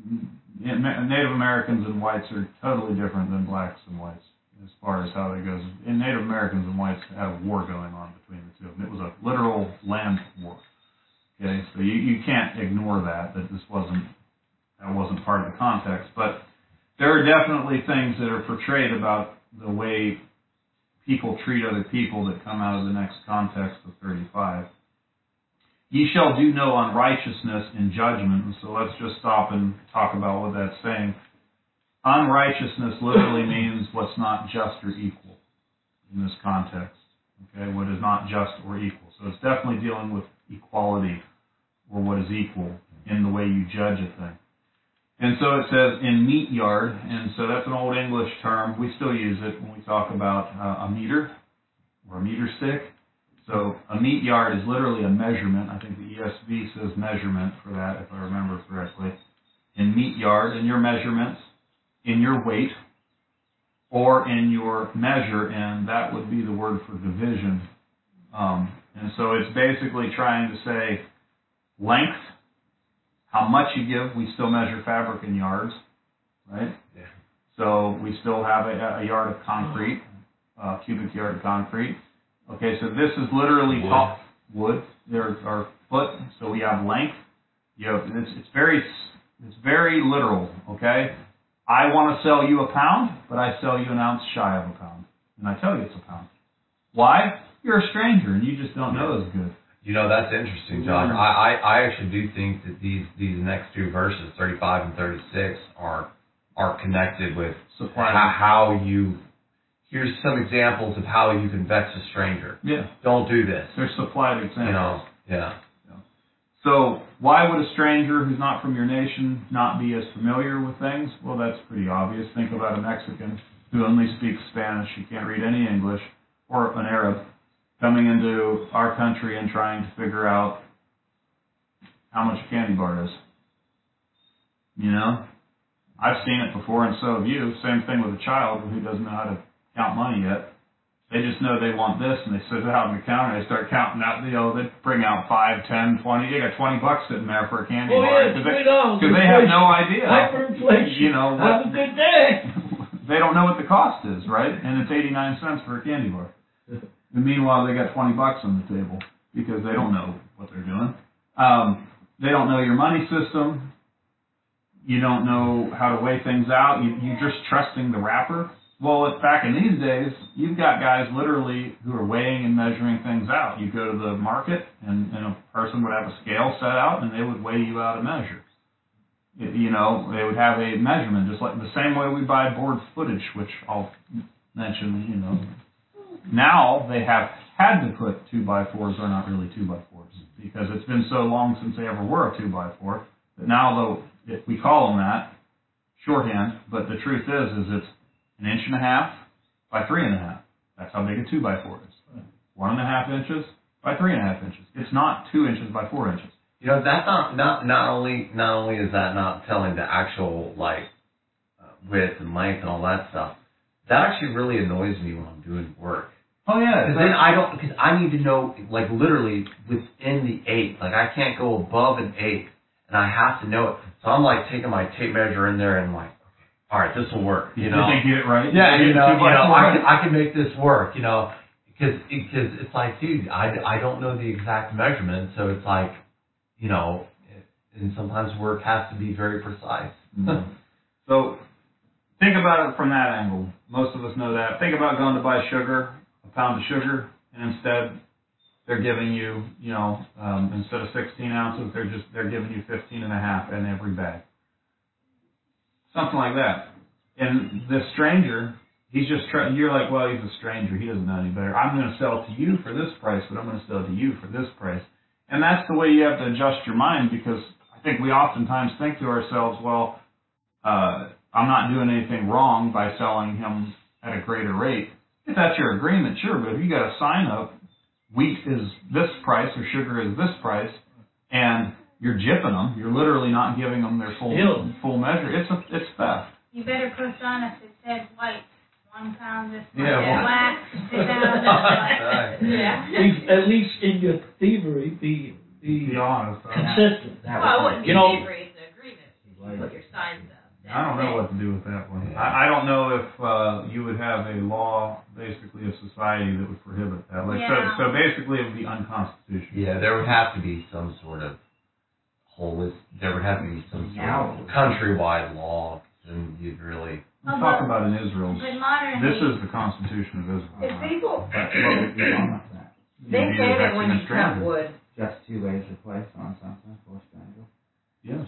Native Americans and whites are totally different than blacks and whites as far as how that goes. And Native Americans and whites had a war going on between the two of them. It was a literal land war. Okay, so you, you can't ignore that, that this wasn't, that wasn't part of the context. But there are definitely things that are portrayed about the way people treat other people that come out of the next context of thirty-five. Ye shall do no unrighteousness in judgment. And so let's just stop and talk about what that's saying. Unrighteousness literally means what's not just or equal in this context. Okay, what is not just or equal. So it's definitely dealing with equality or what is equal in the way you judge a thing. And so it says in meat yard, and so that's an old English term. We still use it when we talk about uh, a meter or a meter stick. So a meat yard is literally a measurement. I think the E S V says measurement for that, if I remember correctly. In meat yard, and your measurements in your weight or in your measure, and that would be the word for division. Um, and so it's basically trying to say length, how much you give. We still measure fabric in yards, right? Yeah. So we still have a, a yard of concrete, a cubic yard of concrete. Okay, so this is literally Wood. top wood. There are foot, so we have length. You have, it's, it's very it's very literal. Okay, I want to sell you a pound, but I sell you an ounce shy of a pound, and I tell you it's a pound. Why? You're a stranger, and you just don't know as good. You know, that's interesting, Josh. I, I, I actually do think that these, these next two verses, thirty-five and thirty-six, are are connected with Supply. how, how you, here's some examples of how you can vex a stranger. Yeah, Don't do this. there's supplied examples. You know, yeah. So why would a stranger who's not from your nation not be as familiar with things? Well, that's pretty obvious. Think about a Mexican who only speaks Spanish, he can't read any English, or an Arab coming into our country and trying to figure out how much a candy bar is. You know? I've seen it before, and so have you. Same thing with a child who doesn't know how to count money yet. They just know they want this, and they sit out on the counter, and they start counting out, you know, they bring out five, ten, twenty, they got twenty bucks sitting there for a candy Oh, bar. yeah, Because they, twenty dollars. cause they have no idea. Hyperinflation. You know, Have what, a good day. they don't know what the cost is, right? And it's eighty-nine cents for a candy bar. And meanwhile, they got twenty bucks on the table because they don't know what they're doing. Um, they don't know your money system. You don't know how to weigh things out. You, you're just trusting the wrapper. Well, it's back in these days, you've got guys literally who are weighing and measuring things out. You go to the market, and, and a person would have a scale set out, and they would weigh you out a measure. It, you know, they would have a measurement, just like the same way we buy board footage, which I'll mention, you know. Now they have had to put two by fours are not really two by fours because it's been so long since they ever were a two by four that now though we call them that shorthand, but the truth is is it's an inch and a half by three and a half. That's how big a two by four is. One and a half inches by three and a half inches. It's not two inches by four inches. You know, that's not, not, not only, not only is that not telling the actual, like, uh, width and length and all that stuff, that actually really annoys me when I'm doing work. Oh yeah. Because then I don't, because I need to know, like, literally within the eighth. Like, I can't go above an eighth, and I have to know it. So I'm like taking my tape measure in there and like, okay, all right, this will work. You know. Did they get it right? Yeah, you know, you know, I right? can, I can make this work. You know, because because it's like, dude, I, I don't know the exact measurement, so it's like, you know, and sometimes work has to be very precise. Mm-hmm. So think about it from that angle. Most of us know that. Think about going to buy sugar, a pound of sugar, and instead they're giving you, you know, um, instead of sixteen ounces, they're just they're giving you fifteen and a half in every bag. Something like that. And this stranger, he's just trying. You're like, well, he's a stranger. He doesn't know any better. I'm going to sell to you for this price, but I'm going to sell to you for this price. And that's the way you have to adjust your mind, because I think we oftentimes think to ourselves, well, uh, I'm not doing anything wrong by selling him at a greater rate. If that's your agreement, sure, but if you got a sign up, wheat is this price or sugar is this price, and you're jipping them, you're literally not giving them their full Ew. full measure, it's a, it's theft. You better put on if it said white. One pound this much, Yeah, well- black, sit down this much. Yeah. Be- At least in your thievery, be be To be honest, I don't, consistent. That Well, it was wouldn't be You know- thievery, it's an agreement. You put your signs up. I don't know what to do with that one. I, I don't know if uh, you would have a law, basically a society that would prohibit that. Like Yeah. so, so basically it would be unconstitutional. Yeah, there would have to be some sort of whole. There would have to be some sort Now- of countrywide law, and you'd really. Let's talk about in Israel. But modernly, This is the Constitution of Israel. If people, But what would be wrong with that? they You'd be say that vexing when a you cut stranger. wood, Just two ways to place on something for a stranger. Yes.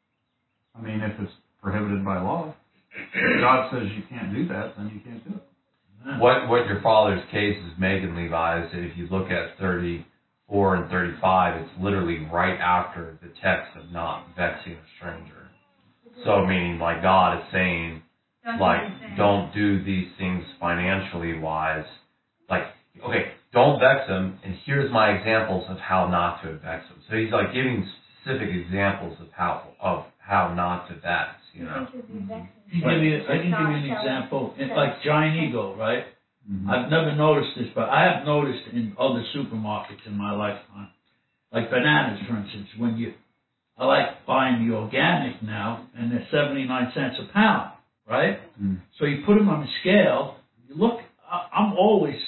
I mean, if it's prohibited by law, if God says you can't do that, then you can't do it. What what your father's case is making, Levi, is that if you look at thirty-four and thirty-five, it's literally right after the text of not vexing a stranger. So meaning, like, God is saying, don't like, do anything. don't do these things financially wise. Like, okay, don't vex them, and here's my examples of how not to vex them. So he's like giving specific examples of how of how not to vex, you You know. think it'd be vexing. I can give you, I can Not give you an selling- example. It's selling like Giant Eagle, right? Mhm. I've never noticed this, but I have noticed in other supermarkets in my lifetime, like bananas, for instance. When you, I like buying the organic now, and they're seventy-nine cents a pound, right? Mm. So you put them on the scale. You look. I- I'm always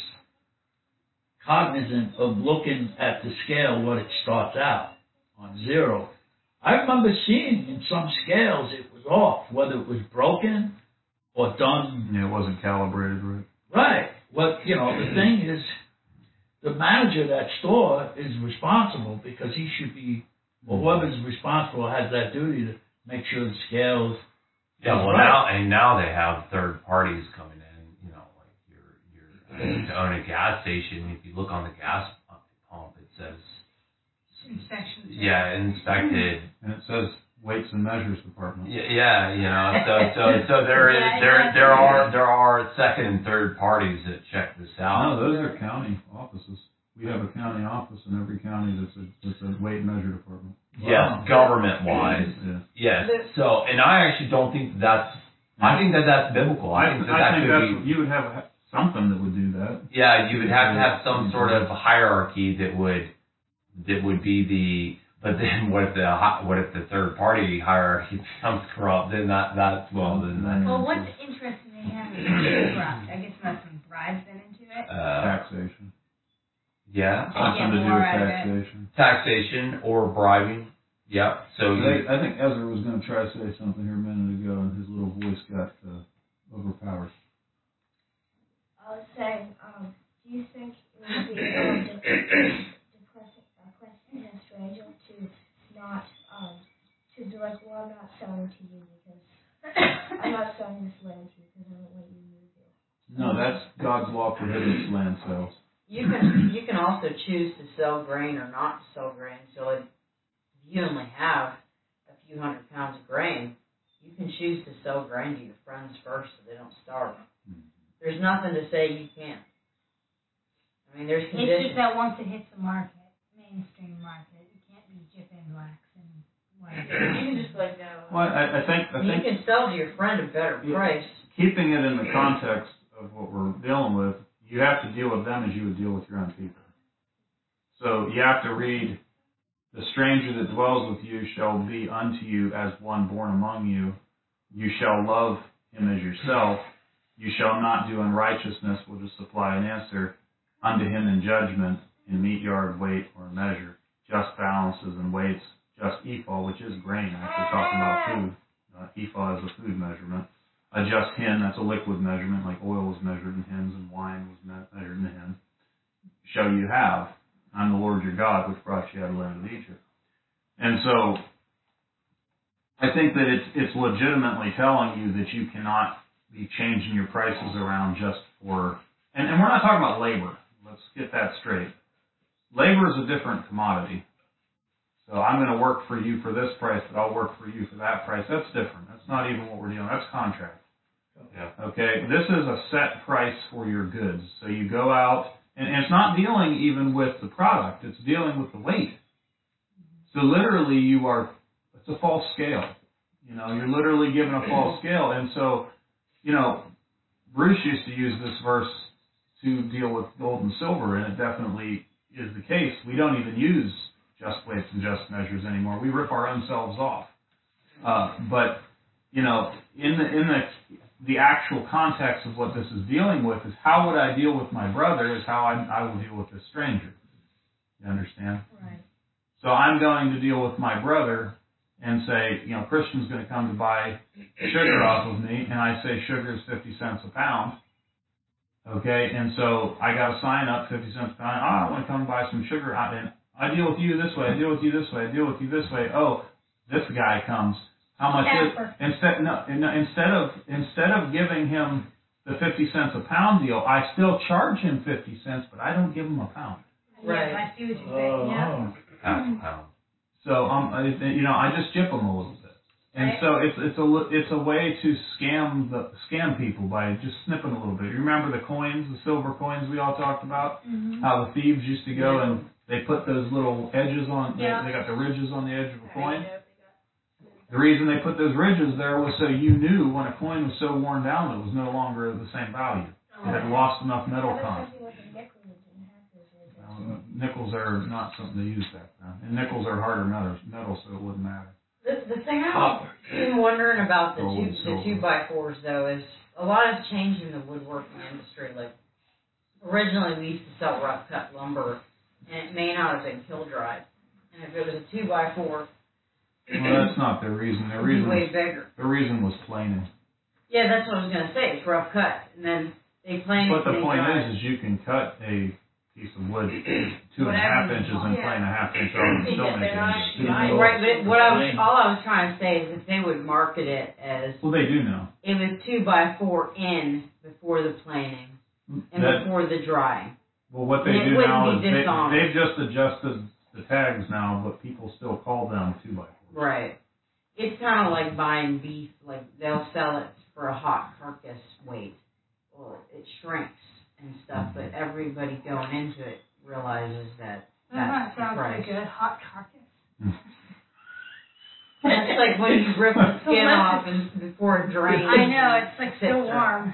cognizant of looking at the scale what it starts out on zero. I remember seeing in some scales it was off, whether it was broken or done Yeah, it wasn't calibrated right. right. What you know, the thing is, the manager of that store is responsible because he should be, or whoever's responsible has that duty to make sure the scales. Yeah, well Right. now, and now they have third parties coming in, you know, like you're, you're, to own a gas station, if you look on the gas pump, it says, Inspection. yeah, inspected. And it says weights and measures department. Yeah, yeah, you know, so, so, so there is, Yeah, there, exactly. there are, there are second and third parties that check this out. No, those are county offices. We have a county office in every county that's a, that's a weight and measure department. Yes, government wise. Yeah. Yes. So, and I actually don't think that's, I think that that's biblical. I think that I that think could that's, be, you would have something that would do that. yeah, you would have to have some sort of hierarchy that would, that would be the, but then what if the, hi- what if the third party hierarchy becomes corrupt? Then that, that's, well, then that, Well, what's interesting they have is corrupt. I guess must some bribes been into it. uh, Taxation. yeah, Something to do more with out of it. taxation. taxation or bribing. Yep. So I you, think, I think Ezra was going to try to say something here a minute ago, and his little voice got uh, overpowered. I was saying, um, do you think it would be um, depressing, depressing a stranger to not, um, to be like, well, I'm not selling to you because I'm not selling this land to you because I don't want you to move here. No, that's God's law prohibits land sales. You can, you can also choose to sell grain or not to sell grain. So if you only have a few hundred pounds of grain, you can choose to sell grain to your friends first so they don't starve. There's nothing to say you can't. I mean, there's It's conditions. just that once it hits the market, mainstream market, you can't be jipping blacks and whatever. You can just like no. Well, I, I think I You think can sell to your friend a better Yeah. price. keeping it in the context of what we're dealing with, you have to deal with them as you would deal with your own people. So you have to read, the stranger that dwells with you shall be unto you as one born among you. You shall love him as yourself. You shall not do unrighteousness, will just supply an answer, unto him in judgment, in meat yard, weight, or measure. Just balances and weights, just ephah, which is grain, actually talking about food. Uh, ephah is a food measurement. A just hin, that's a liquid measurement, like oil was measured in hins and wine was me- measured in a hin. Shall you have, I'm the Lord your God, which brought you out of the land of Egypt. And so, I think that it's it's legitimately telling you that you cannot be changing your prices around just for, and, and we're not talking about labor. Let's get that straight. Labor is a different commodity. So I'm going to work for you for this price, but I'll work for you for that price. That's different. That's not even what we're dealing. That's contract. yeah. Okay, this is a set price for your goods. So you go out, and, and it's not dealing even with the product. It's dealing with the weight. So literally you are, it's a false scale. You know, you're literally given a false scale. And so, you know, Bruce used to use this verse to deal with gold and silver, and it definitely is the case. We don't even use just weights and just measures anymore. We rip our own selves off. Uh, but, you know, in the in the the actual context of what this is dealing with is how would I deal with my brother is how I, I will deal with this stranger. You understand? Right. So I'm going to deal with my brother and say, you know, Christian's going to come to buy sugar off of me, and I say sugar is fifty cents a pound. Okay, and so I got to sign up fifty cents a pound. Oh, I want to come buy some sugar. And I deal with you this way. I deal with you this way. I deal with you this way. Oh, this guy comes. How much is instead? No, instead of instead of giving him the fifty cents a pound deal, I still charge him fifty cents, but I don't give him a pound. Right. Yes, I see what you're saying. Yeah. Oh, Half a pound. So um, I, you know, I just jip them a little bit, and Right. so it's it's a it's a way to scam the scam people by just snipping a little bit. You remember the coins, the silver coins we all talked about? Mm-hmm. How the thieves used to go and they put those little edges on. Yeah. They, they got the ridges on the edge of a coin. The reason they put those ridges there was so you knew when a coin was so worn down it was no longer of the same value. It had lost enough metal content. Especially with the nickel, it didn't have those ridges. Um, nickels are not something they use back then. And nickels are harder metal, metal so it wouldn't matter. The, the thing I'm wondering about the Gold two and the silver. two by fours though is a lot has changed in the woodworking industry. Like originally we used to sell rough cut lumber, and it may not have been kiln dried. And if it was a two by four, Well, that's not the reason. The it'd be reason, way bigger. the reason was planing. Yeah, that's what I was gonna say. It's rough cut, and then they plane it. But the and they point dry it. is, is you can cut a piece of wood two and a half Whatever you inches want. and plane a half inch off and still Yeah, make it they're into not- two. Right, but what I was all I was trying to say is if they would market it as Well, they do now. it was two by four in before the planing and That, before the drying. well, what they and it do wouldn't now be is they, dishonest. they've just adjusted the tags now, but people still call them two by fours. Right. It's kind of like buying beef. Like they'll sell it for a hot carcass weight. Well, it shrinks and stuff, but everybody going into it realizes that that's the That sounds price. pretty good. Hot carcass. It's like when you rip the skin off and before it drains. I know, it's like Sits so there. warm.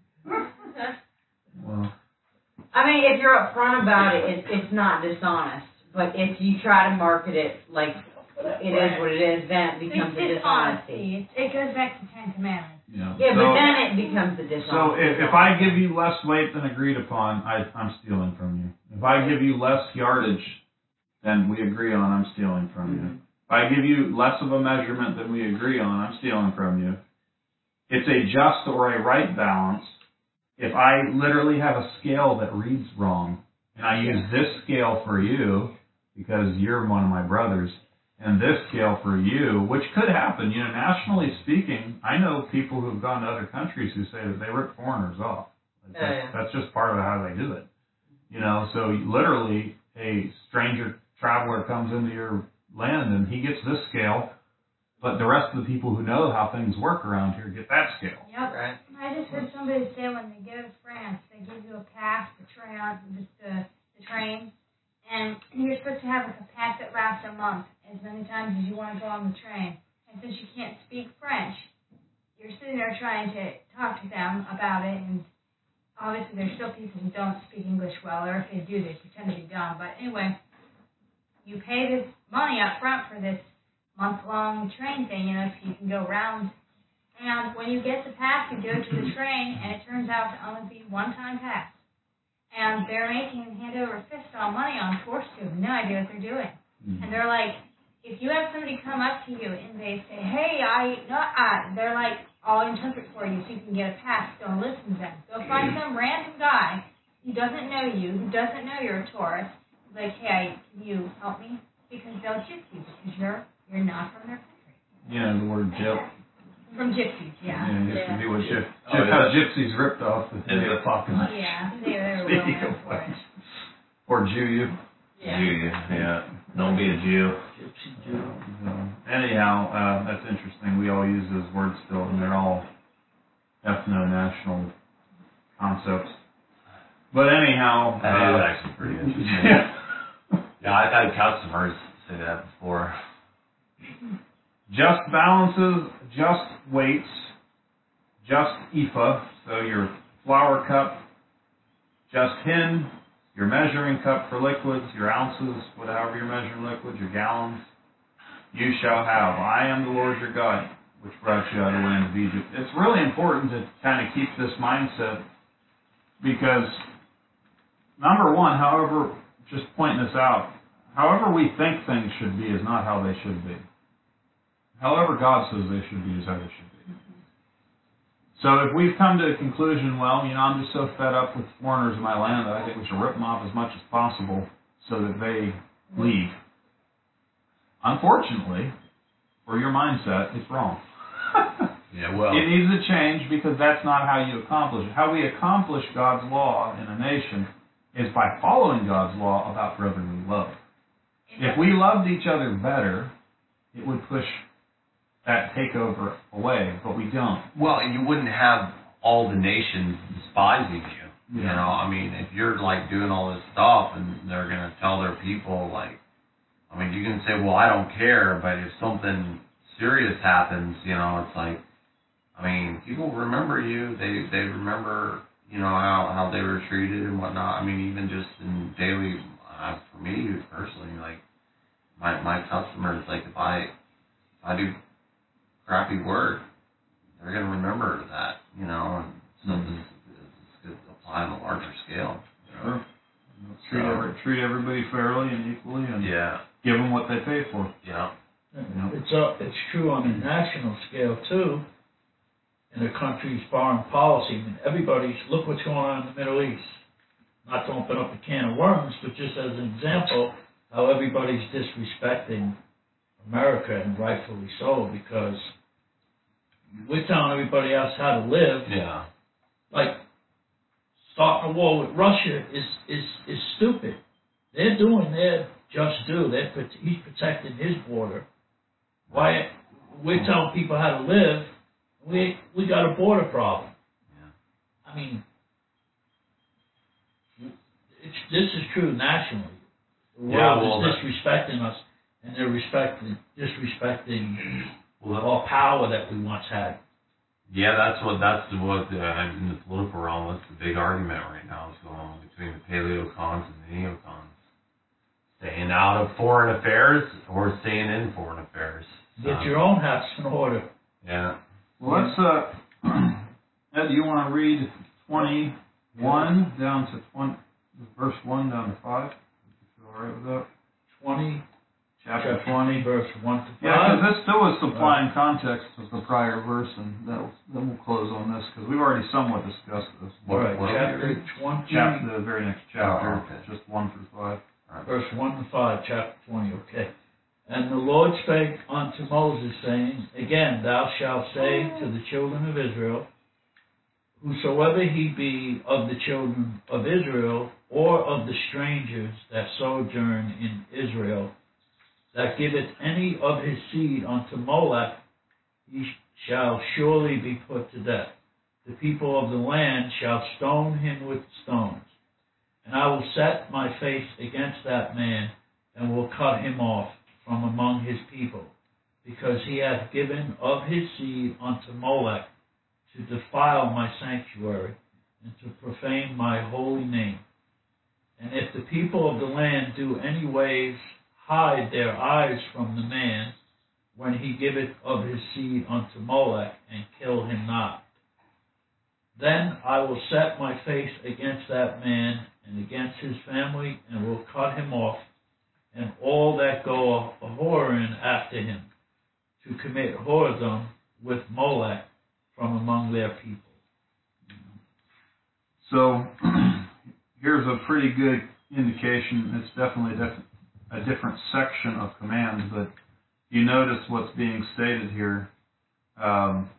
Well, I mean, if you're upfront about it, it's it's not dishonest. But if you try to market it like it is what it is, then it becomes a It's dishonesty. dishonesty. It goes back to Ten Commandments. you know. Yeah, so, but then it becomes a dishonesty. So if, if I give you less weight than agreed upon, I, I'm stealing from you. If I give you less yardage than we agree on, I'm stealing from you. If I give you less of a measurement than we agree on, I'm stealing from you. It's a just or a right balance. If I literally have a scale that reads wrong, and I use this scale for you, because you're one of my brothers, and this scale for you, which could happen, you know, nationally speaking, I know people who've gone to other countries who say that they rip foreigners off. Like, Yeah, that's, yeah. that's just part of how they do it. You know, so literally, a stranger traveler comes into your land and he gets this scale, but the rest of the people who know how things work around here get that scale. Yep. Right. I just heard somebody say when they go to France, they give you a pass to try out the, the, the train, and you're supposed to have like a pass that lasts a month, as many times as you want to go on the train. And since you can't speak French, you're sitting there trying to talk to them about it, and obviously there's still people who don't speak English well, or if they do, they pretend to be dumb. But anyway, you pay this money up front for this month-long train thing, you know, so you can go around. And when you get the pass, you go to the train, and it turns out to only be one-time pass. And they're making hand over fist on money on tourists who have no idea what they're doing. And they're like, if you have somebody come up to you and they say, hey, I, no, I, they're like, I'll interpret for you so you can get a pass. Don't listen to them. Go find some random guy who doesn't know you, who doesn't know you're a tourist. He's like, hey, can you help me? Because they'll gyp you because you're, you're not from their country. You know, the word gyp. From gypsies, yeah. Yeah, it used to be what gyp. Oh, Gyp yeah. how gypsies ripped off the Is it? fucking. Yeah, they, they were well known for it. Or Jew you. Yeah. Jew, yeah. Don't be a Jew. Gypsy Jew. So, anyhow, uh, that's interesting. We all use those words still, and they're all ethno-national concepts. But anyhow, That is uh, actually pretty interesting. yeah. Yeah, I've had customers say that before. Just balances, just weights, just ephah, so your flour cup, just hin, your measuring cup for liquids, your ounces, whatever you're measuring liquids, your gallons, you shall have. I am the Lord your God, which brought you out of the land of Egypt. It's really important to kind of keep this mindset because, number one, however, just pointing this out, however we think things should be is not how they should be. However God says they should be is how they should be. So if we've come to a conclusion, well, you know, I'm just so fed up with foreigners in my land that I think we should rip them off as much as possible so that they leave. Unfortunately, for your mindset, it's wrong. Yeah, well. It needs to change because that's not how you accomplish it. How we accomplish God's law in a nation is by following God's law about brotherly love. If we loved each other better, it would push that takeover away, but we don't. Well, you wouldn't have all the nations despising you. You Yeah. know, I mean, if you're like doing all this stuff and they're going to tell their people, like, I mean, you can say, well, I don't care, but if something serious happens, you know, it's like, I mean, people remember you. They they remember, you know, how, how they were treated and whatnot. I mean, even just in daily, uh, for me personally, like, my my customers, like, if I, if I do crappy work, they're going to remember that, you know, and so mm-hmm. this, this could apply on a larger scale. You know? Sure. Treat, so, every, treat everybody fairly and equally, and yeah. give them what they pay for. Yeah. yeah. It's uh, it's true on a national scale too. In a country's foreign policy, I mean, everybody's look what's going on in the Middle East. Not to open up a can of worms, but just as an example, how everybody's disrespecting America, and rightfully so, because we're telling everybody else how to live. Yeah. Like, starting a war with Russia is, is, is stupid. They're doing their just due. They're, he's protecting his border. Why we're telling people how to live, we we got a border problem. Yeah. I mean, it's, this is true nationally. The world yeah, well, is disrespecting us, and they're respecting, disrespecting well, our power that we once had. Yeah, that's what that's what uh, in the political realm. That's the big argument right now is going on between the paleocons and the neocons. Staying out of foreign affairs or staying in foreign affairs. So, get your own house in order. Yeah. Well, let's. Uh, Ed, do you want to read twenty-one yeah. down to twenty, verse one down to five? You feel all right with that? Twenty. Chapter, Chapter twenty, verse one to five. Yeah, because this still is supplying context of the prior verse, and that will, then we'll close on this, because we've already somewhat discussed this. All right, what chapter twenty. Chapter, the very next chapter, oh, okay. just one through five. Right. Verse one to five, chapter twenty, okay. And the Lord spake unto Moses, saying, Again thou shalt say to the children of Israel, Whosoever he be of the children of Israel, or of the strangers that sojourn in Israel, that giveth any of his seed unto Molech, he shall surely be put to death. The people of the land shall stone him with stones. And I will set my face against that man, and will cut him off from among his people, because he hath given of his seed unto Molech, to defile my sanctuary, and to profane my holy name. And if the people of the land do any ways hide their eyes from the man, when he giveth of his seed unto Molech, and kill him not, then I will set my face against that man, and against his family, and will cut him off, and all that go a whoring after him, to commit whoredom with Molech from among their people. So, here's a pretty good indication. It's definitely a, def- a different section of commands, but you notice what's being stated here. Um,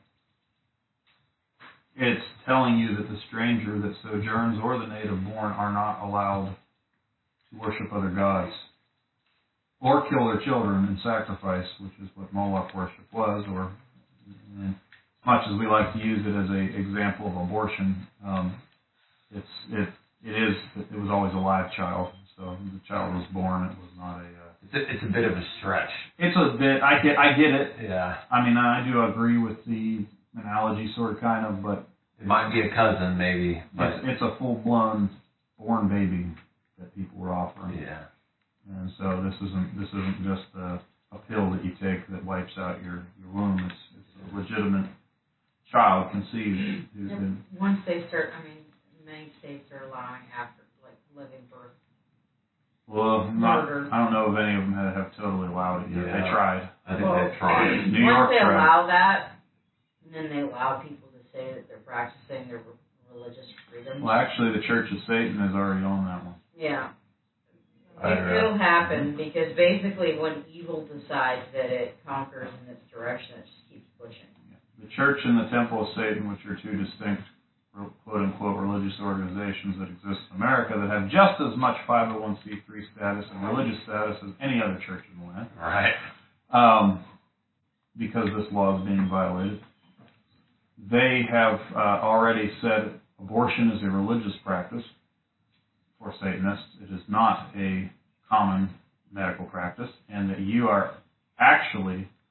it's telling you that the stranger that sojourns or the native born are not allowed to worship other gods or kill their children in sacrifice, which is what Moloch worship was, or and as much as we like to use it as an example of abortion, um, it's it it is it was always a live child. So the child was born. It was not a. Uh, it's a it's a bit of a stretch. It's a bit. I get I get it. Yeah. I mean, I do agree with the analogy, sort of, kind of, but it might be a cousin, maybe. But it's, it's a full blown born baby that people were offering. Yeah. And so this isn't this isn't just a, a pill that you take that wipes out your, your womb. It's it's a legitimate child conceived. Who, who, Once they start, I mean, many states are allowing after like living birth. Well, not, murder. I don't know if any of them have, have totally allowed it yet. Yeah. They tried. I think well, they tried. New Once York they tried. allow that, and then they allow people to say that they're practicing their religious freedom. Well, actually, the Church of Satan is already on that one. Yeah. I, It, uh, it'll happen because basically when evil decides that it conquers in its direction, it just keeps pushing. The Church and the Temple of Satan, which are two distinct, quote-unquote, religious organizations that exist in America that have just as much five oh one c three status and religious status as any other church in the land. Right. Um, because this law is being violated. They have uh, already said abortion is a religious practice for Satanists. It is not a common medical practice, and that you are actually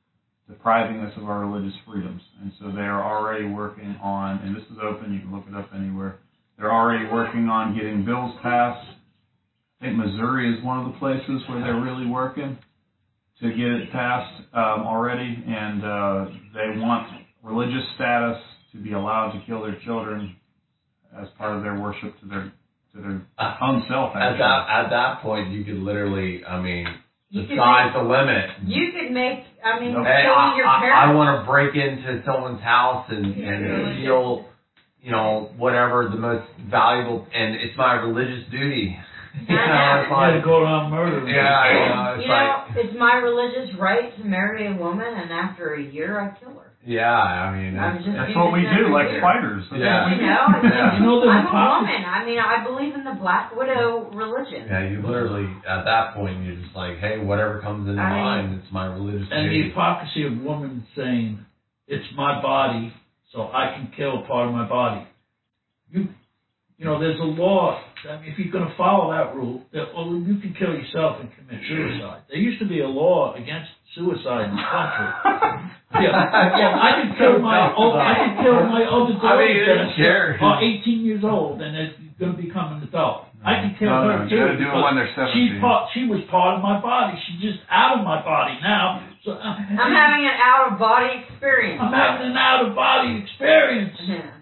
depriving us of our religious freedoms. And so they are already working on, and this is open, you can look it up anywhere, they're already working on getting bills passed. I think Missouri is one of the places where they're really working to get it passed um, already, and uh, they want religious status to be allowed to kill their children as part of their worship to their to their Uh, own self. At Actually. that at that point, you could literally, I mean, You the could sky's make- the limit. You could make, I mean, Nope. Hey, killing I, your I, I parents. want to break into someone's house and, and steal, you know, whatever the most valuable, and it's my religious duty. You know, it's You had to like, go around murdering. yeah, you know, it's You like, know, it's my religious right to marry a woman, and after a year, I kill her. yeah, I mean, I'm it's, just That's do what we this do, every like year. spiders. That's Yeah. what we You do. know, it's Yeah. just- You know, there's I'm a a pop- woman. I mean, I believe in the Black Widow religion. yeah, you literally, at that point, you're just like, hey, whatever comes into I mean- mind, it's my religious And the duty. hypocrisy of women saying, it's my body, so I can kill part of my body. You, you know, there's a law. I mean, if you're going to follow that rule, that well, you can kill yourself and commit suicide. There used to be a law against suicide in the country. Yeah, yeah, I could kill my, oh, I could kill my other daughter I mean, who that's cares? uh, eighteen years old and is going to become an adult. I could kill No, her no, you too. gotta do it because when they're She's seventeen. part, she was part of my body. She's just out of my body now. So uh, I'm having an out of body experience. I'm having an out of body experience.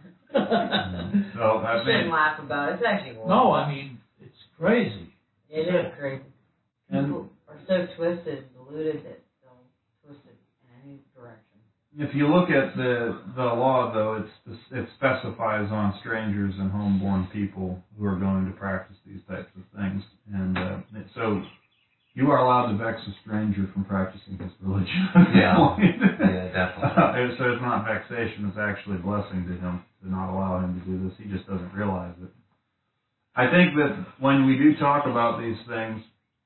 So I I shouldn't mean, laugh about it. It's actually horrible. No, I mean it's crazy. It is crazy. And- People are so twisted and deluded that they'll twist it in any direction. if you look at the the law, though, it's it specifies on strangers and homeborn people who are going to practice these types of things, and uh, it- so you are allowed to vex a stranger from practicing his religion. Yeah. Point. Yeah, definitely. Uh, so it's not vexation; it's actually a blessing to him to not allow him to do this. He just doesn't realize it. I think that when we do talk about these things,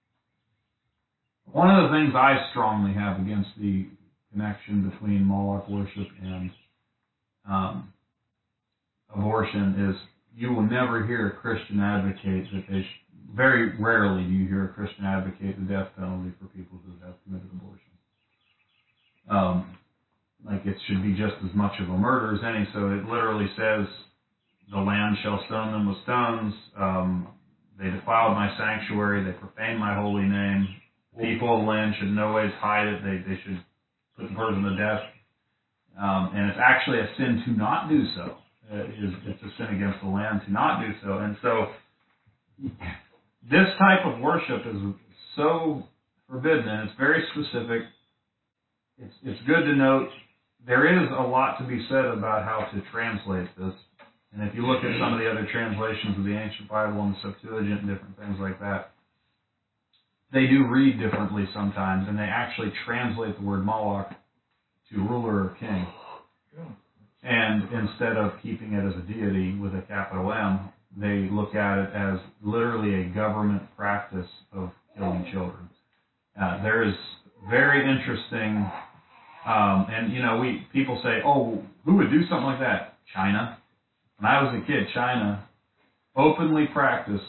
one of the things I strongly have against the connection between Moloch worship and um, abortion is you will never hear a Christian advocate that they sh- very rarely do you hear a Christian advocate the death penalty for people who have committed abortion. Um, like it should be just as much of a murder as any. So it literally says, "The land shall stone them with stones. Um, they defiled my sanctuary. They profaned my holy name. People of the land should no ways hide it. They they should put the person to death." Um, and it's actually a sin to not do so. Uh, it is, it's a sin against the land to not do so. And so this type of worship is so forbidden, and it's very specific. It's, it's good to note there is a lot to be said about how to translate this. And if you look at some of the other translations of the ancient Bible and the Septuagint and different things like that, they do read differently sometimes, and they actually translate the word Moloch to ruler or king. And instead of keeping it as a deity with a capital M, they look at it as literally a government practice of killing children. Uh, there is very interesting, um, and you know, we people say, "Oh, who would do something like that?" China. When I was a kid, China openly practiced,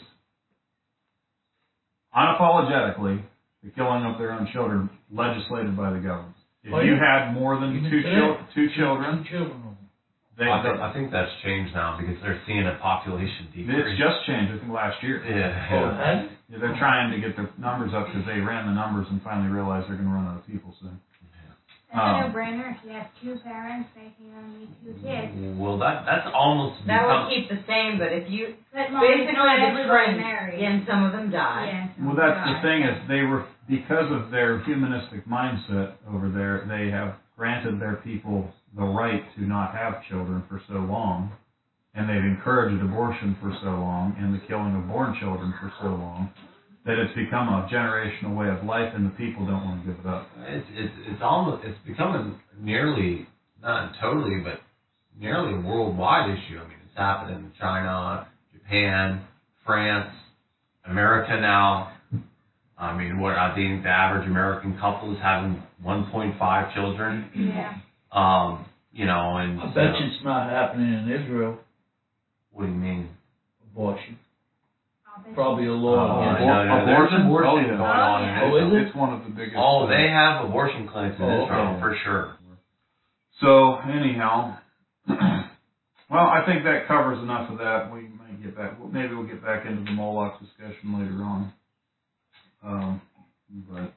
unapologetically, the killing of their own children, legislated by the government. If Oh, you yeah. had more than Even two today. chil- two children, Two children. they, I, think, they, I think that's changed now because they're seeing a population decrease. it's just changed. I think last year. Yeah, Oh, yeah. has it? Yeah, they're trying to get their numbers up because they ran the numbers and finally realized they're going to run out of people soon. That's Um, a no-brainer. If you have two parents, they can only two kids. Well, that that's almost That become. will keep the same, but if you But mom, basically not the everybody trend, marries. then some of them die. Yes. Well, that's the thing is they were because of their humanistic mindset over there. They have granted their people the right to not have children for so long, and they've encouraged abortion for so long and the killing of born children for so long that it's become a generational way of life, and the people don't want to give it up. It's it's it's almost it's becoming nearly not totally, but nearly a worldwide issue. I mean, it's happening in China, Japan, France, America now. I mean, what I think the average American couple is having one point five children. Yeah. Um, you know, and I bet so- you it's not happening in Israel. What do you mean? Abortion. I'll probably a Oh, law no, against no, no, there's Abortion? abortion Oh, yeah. going on in Oh, this. is it? It's one of the biggest. Oh, uh, they have abortion clinics in Oh, Israel, okay. for sure. So anyhow, well, I think that covers enough of that. We might get back. Maybe we'll get back into the Moloch discussion later on. Um, but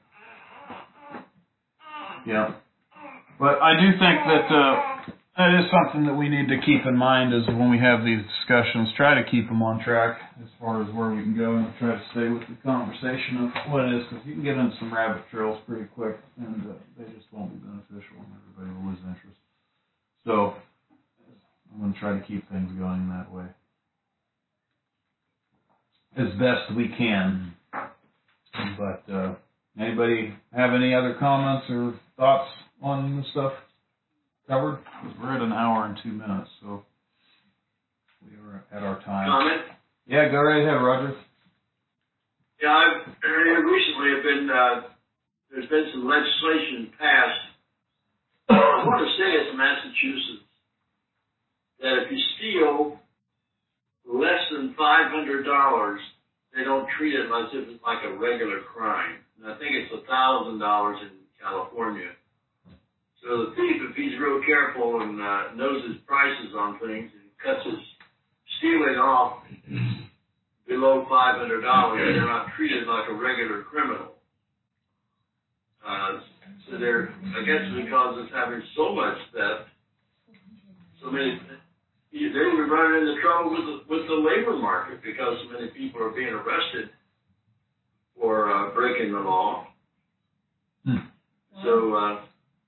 yeah, but I do think that uh, that is something that we need to keep in mind is when we have these discussions. Try to keep them on track as far as where we can go, and try to stay with the conversation of what it is, because you can get into some rabbit trails pretty quick, and uh, they just won't be beneficial, and everybody will lose interest. So I'm going to try to keep things going that way as best we can. But uh, anybody have any other comments or thoughts on the stuff covered? Because we're at an hour and two minutes, so we are at our time. Comment? Yeah, go right ahead, Roger. Yeah, I've uh, recently have been, uh, there's been some legislation passed. I want to say it's Massachusetts, that if you steal less than five hundred dollars, they don't treat it as if it's like a regular crime. And I think it's one thousand dollars in California. So the thief, if he's real careful and uh, knows his prices on things and cuts his stealing off below five hundred dollars, they're not treated like a regular criminal. Uh, so they're, I guess because it's having so much theft, so many, they're even running into trouble with the, with the labor market because so many people are being arrested for uh, breaking the law. Hmm. So, uh,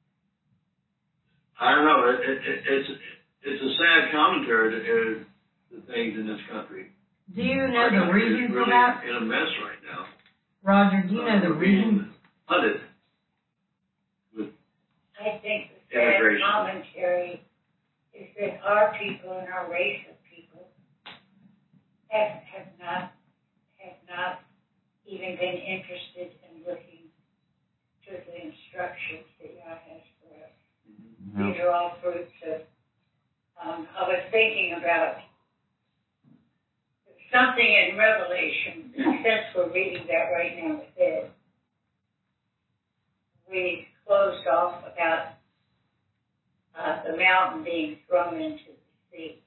I don't know, it, it, it, it's, it's a sad commentary to, uh, to things in this country. Do you know Our the country reason is for really that? in a mess right now. Roger, do you know the Uh, we're being reason? flooded with I think the sad immigration. commentary is that our people and our race of people have, have not have not even been interested in looking to the instructions that Yah has for us. Yeah. These are all fruits of, um, I was thinking about something in Revelation, since we're reading that right now with it. We closed off about uh, the mountain being thrown into the sea.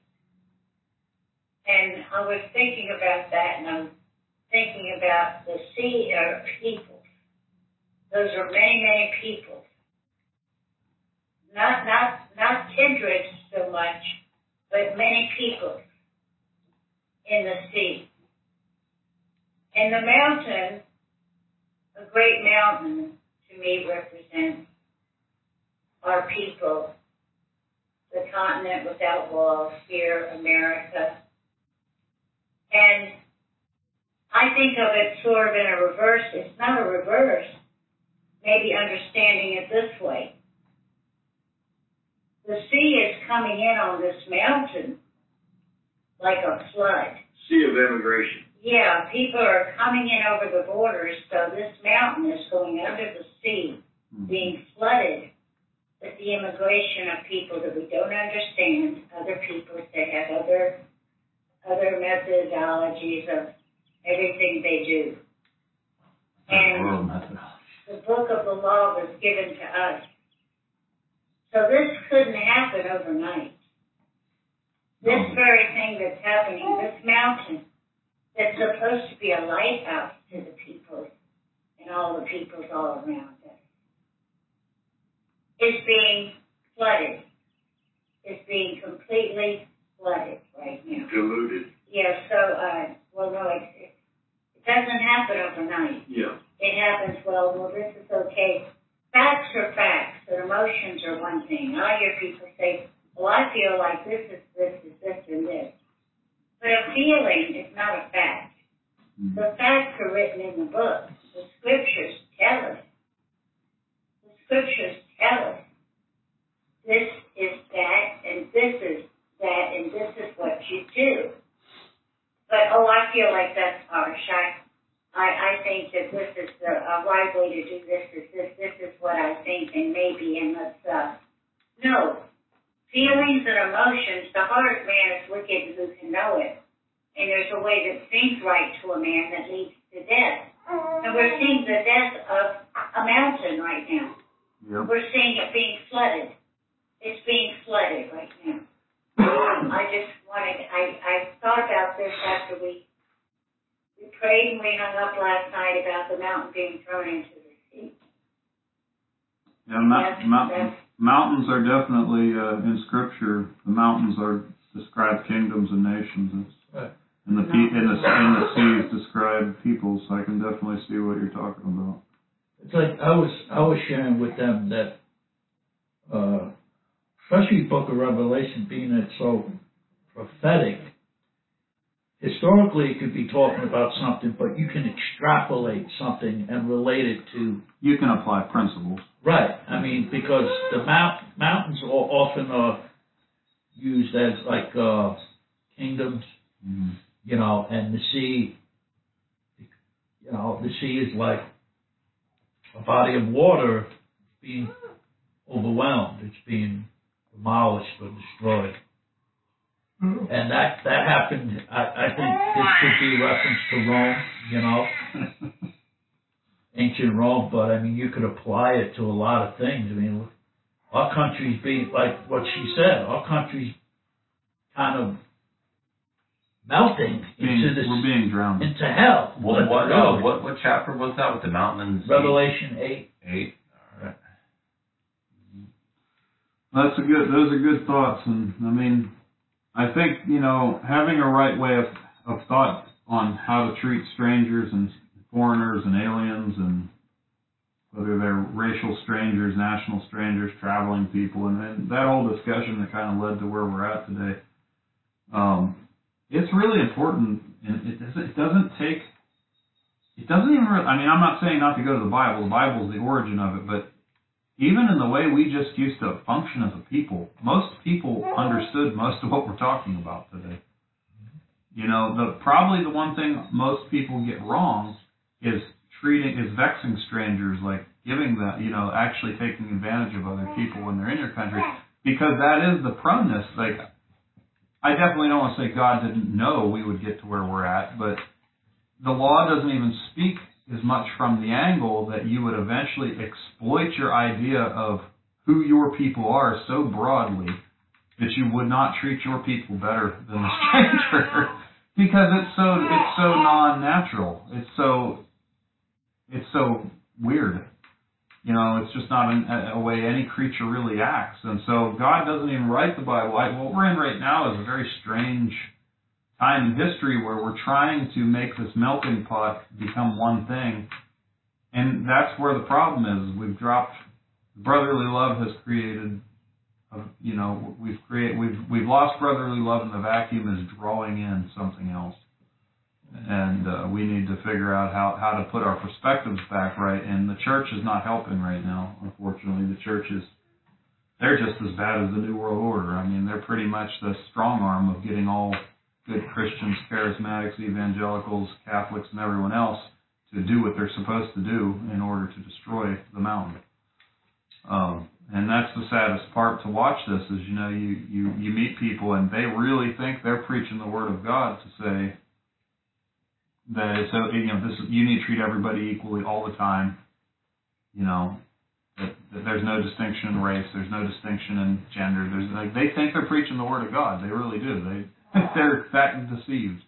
And I was thinking about that, and I'm thinking about the sea are people. Those are many, many people. Not, not, not kindreds so much, but many people in the sea. And the mountain, a great mountain, to me represents our people, the continent without walls, here, America. And I think of it sort of in a reverse. It's not a reverse. Maybe understanding it this way. The sea is coming in on this mountain like a flood. Sea of immigration. Yeah, people are coming in over the borders, so this mountain is going under the sea, being flooded with the immigration of people that we don't understand, other people that have other other methodologies of everything they do. And the book of the law was given to us. So this couldn't happen overnight. This very thing that's happening, this mountain, that's supposed to be a lighthouse to the people and all the peoples all around us, is being flooded. It's being completely flooded right now. Diluted. Yeah, so, uh, well, no, it, it, it doesn't happen overnight. Yeah. It happens, well, well, this is okay. Facts are facts, and emotions are one thing. I hear people say, well, I feel like this is this is this and this. But a feeling is not a fact. The facts are written in the book. The scriptures tell us. The scriptures tell us this is that, and this is that, and this is what you do. But, oh, I feel like that's harsh. I, I, I think that this is the a right way to do this, is this, this is what I think, and maybe, and let's, uh, no. Feelings and emotions, the heart of man is wicked, who can know it? And there's a way that seems right to a man that leads to death. And we're seeing the death of a mountain right now. Yep. We're seeing it being flooded. It's being flooded right now. I just wanted, I, I thought about this after we, we prayed and we hung up last night about the mountain being thrown into the sea. Yeah, ma- That's- ma- that's- mountains are definitely, uh, in Scripture, the mountains are describe kingdoms and nations. It's, Right. and the, pe- and, the, and the seas describe peoples, so I can definitely see what you're talking about. It's like I was I was sharing with them that, uh, especially the Book of Revelation, being it's so prophetic. Historically, it could be talking about something, but you can extrapolate something and relate it to. You can apply principles. Right. I mean, because the mount, mountains are often uh, used as like uh, kingdoms, Mm-hmm. you know, and the sea, you know, the sea is like a body of water being overwhelmed. It's being demolished or destroyed. And that, that happened, I, I think this could be reference to Rome, you know, ancient Rome, but I mean, you could apply it to a lot of things. I mean, our country's being, like what she said, our country's kind of melting Being, into this, we're being drowned. into hell. What what, uh, what what chapter was that with the mountains? Revelation eight. Eight. All right. That's a good. Those are good thoughts, and I mean, I think you know having a right way of of thought on how to treat strangers and foreigners and aliens, and whether they're racial strangers, national strangers, traveling people, and, and that whole discussion that kind of led to where we're at today. Um, it's really important, and it doesn't. It doesn't take. It doesn't even. Really, I mean, I'm not saying not to go to the Bible. The Bible is the origin of it, but even in the way we just used to function as a people, most people understood most of what we're talking about today. You know, the probably the one thing most people get wrong is treating, is vexing strangers, like giving them, you know, actually taking advantage of other people when they're in your country, because that is the proneness. Like, I definitely don't want to say God didn't know we would get to where we're at, but the law doesn't even speak as much from the angle that you would eventually exploit your idea of who your people are so broadly that you would not treat your people better than the stranger, because it's so it's so non-natural. It's so it's so weird. You know, it's just not an, a way any creature really acts. And so God doesn't even write the Bible. I, what we're in right now is a very strange time in history where we're trying to make this melting pot become one thing. And that's where the problem is. We've dropped, brotherly love has created, a, you know, we've created, we've, we've lost brotherly love, and the vacuum is drawing in something else. And uh, we need to figure out how, how to put our perspectives back right. And the church is not helping right now, unfortunately. The church is, they're just as bad as the New World Order. I mean, they're pretty much the strong arm of getting all good Christians, charismatics, evangelicals, Catholics, and everyone else to do what they're supposed to do in order to destroy the mountain. Um, and that's the saddest part to watch this is, you know, you, you, you meet people and they really think they're preaching the Word of God to say that it's, you know, this, you need to treat everybody equally all the time, you know, that, that there's no distinction in race, there's no distinction in gender. There's like, they think they're preaching the Word of God. They really do. They, they're that deceived.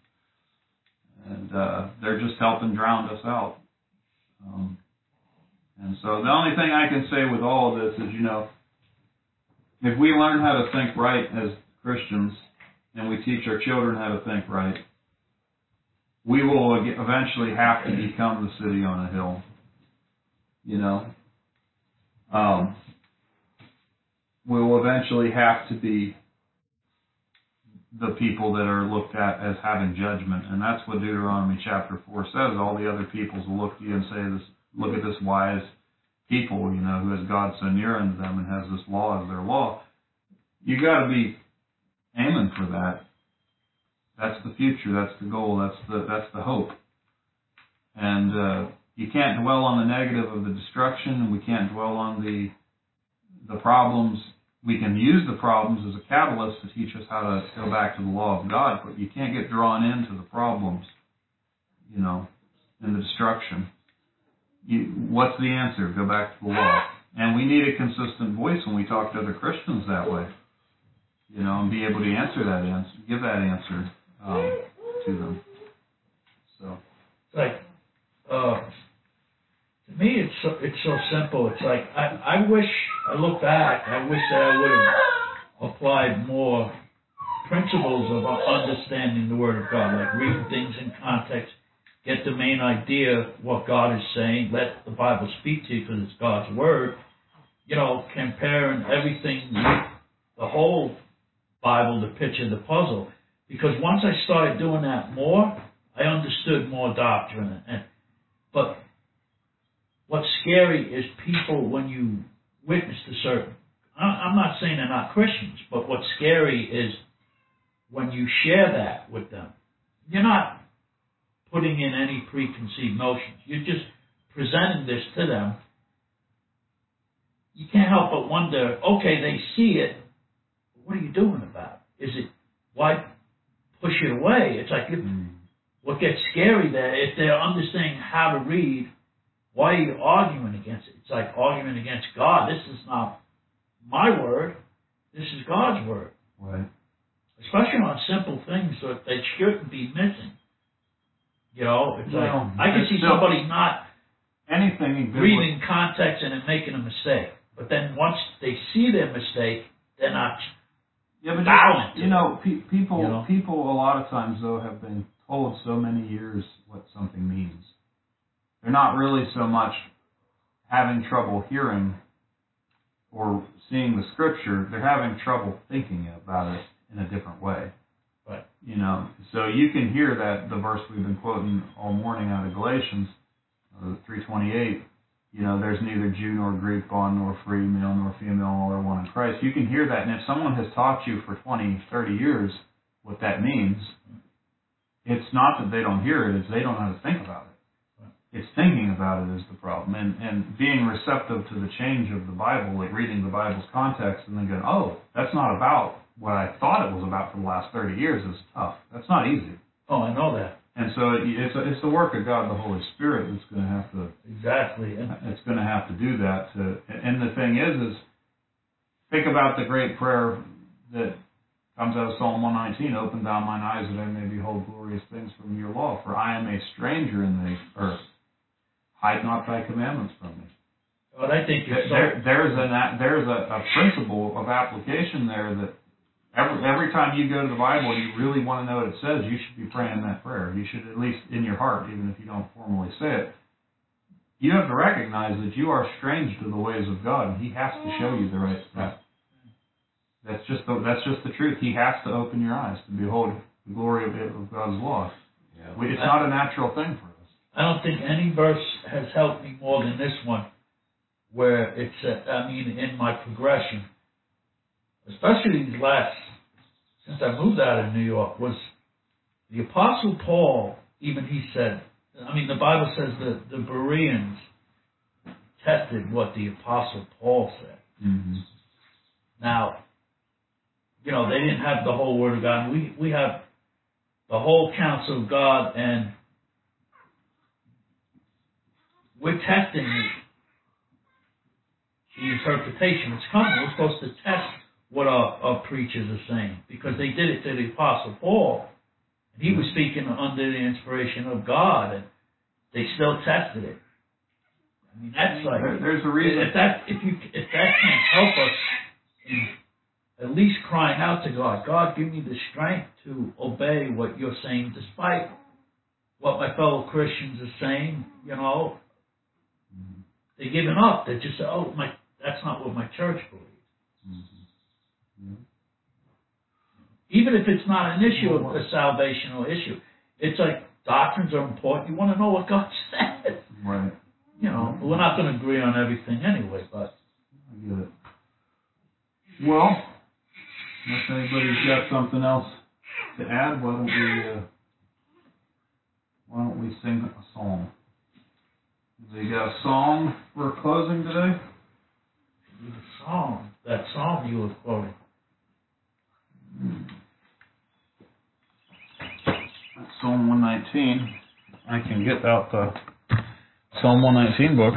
And uh, they're just helping drown us out. Um, and so the only thing I can say with all of this is, you know, if we learn how to think right as Christians and we teach our children how to think right, we will eventually have to become the city on a hill. You know? Um, we will eventually have to be the people that are looked at as having judgment. And that's what Deuteronomy chapter four says. All the other peoples will look to you and say, "This, look at this wise people, you know, who has God so near unto them and has this law as their law." You got to be aiming for that. That's the future. That's the goal. That's the that's the hope. And uh, you can't dwell on the negative of the destruction, and we can't dwell on the the problems we can use the problems as a catalyst to teach us how to go back to the law of God, but you can't get drawn into the problems, you know, and the destruction. You, what's the answer? Go back to the law. And we need a consistent voice when we talk to other Christians that way, you know, and be able to answer that answer, give that answer um, to them. So, like, uh, to me, it's so, it's so simple. It's like I, I wish I look back. I wish that I would have applied more principles of understanding the Word of God, like reading things in context, get the main idea of what God is saying, let the Bible speak to you because it's God's Word. You know, comparing everything, the whole Bible, the picture, the puzzle. Because once I started doing that more, I understood more doctrine. And but what's scary is people, when you witness to certain, I'm not saying they're not Christians, but what's scary is when you share that with them, you're not putting in any preconceived notions. You're just presenting this to them. You can't help but wonder, okay, they see it, what are you doing about it? Is it, why push it away? It's like, mm. what gets scary there, if they're understanding how to read, why are you arguing against it? It's like arguing against God. This is not my word. This is God's word. Right. Especially on simple things that they shouldn't be missing. You know, it's well, like, I can see somebody not anything reading context and then making a mistake. But then once they see their mistake, they're not yeah, but violent. You know, pe- people, you know? people a lot of times, though, have been told so many years what something means. They're not really so much having trouble hearing or seeing the scripture. They're having trouble thinking about it in a different way. Right. You know, so you can hear that the verse we've been quoting all morning out of Galatians, uh, three twenty-eight, you know, there's neither Jew nor Greek, bond nor free, male nor female, all are one in Christ. You can hear that, and if someone has taught you for twenty, thirty years what that means, it's not that they don't hear it, it's they don't know how to think about it. It's thinking about it is the problem, and, and being receptive to the change of the Bible, like reading the Bible's context and then going, oh, that's not about what I thought it was about for the last thirty years is tough. That's not easy. Oh, I know that. And so it's it's the work of God, the Holy Spirit, that's going to have to exactly. It's going to have to do that. To, and the thing is, is think about the great prayer that comes out of Psalm one nineteen: "Open thou mine eyes that I may behold glorious things from your law. For I am a stranger in the earth. Hide not thy commandments from me." Well, I think you're there, so there's an there's a, a principle of application there that. Every, every time you go to the Bible and you really want to know what it says, you should be praying that prayer. You should, at least in your heart, even if you don't formally say it. You have to recognize that you are strange to the ways of God, and He has to show you the right path. That's just the, that's just the truth. He has to open your eyes to behold the glory of, of God's law. Yeah. It's I, not a natural thing for us. I don't think any verse has helped me more than this one, where it's, uh, I mean, in my progression, especially these last, since I moved out of New York, was the Apostle Paul, even he said, I mean, the Bible says that the Bereans tested what the Apostle Paul said. Mm-hmm. Now, you know, they didn't have the whole Word of God. We, we have the whole counsel of God, and we're testing the interpretation. It's coming. We're supposed to test what our, our preachers are saying, because they did it to the Apostle Paul. And he was speaking under the inspiration of God, and they still tested it. I mean, that's like there, there's a reason. If that if you if that can't help us in at least crying out to God, God, give me the strength to obey what you're saying, despite what my fellow Christians are saying. You know, they're giving up. They just say, "Oh, my, that's not what my church believes." Mm-hmm. Even if it's not an issue, a salvational issue, it's like doctrines are important. You want to know what God says. Right. You know, we're not going to agree on everything anyway, but. I get it. Well, unless anybody's got something else to add, why don't we, uh, why don't we sing a song? Have you got a song for closing today? A song. that psalm you were quoting. That's Psalm one nineteen. I can get out the Psalm one nineteen books.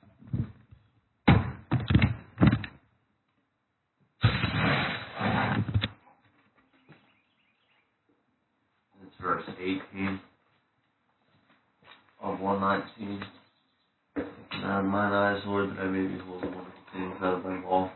It's verse eighteen of one nineteen. Now in mine eyes, Lord, that I may behold the wonderful things out of thy law.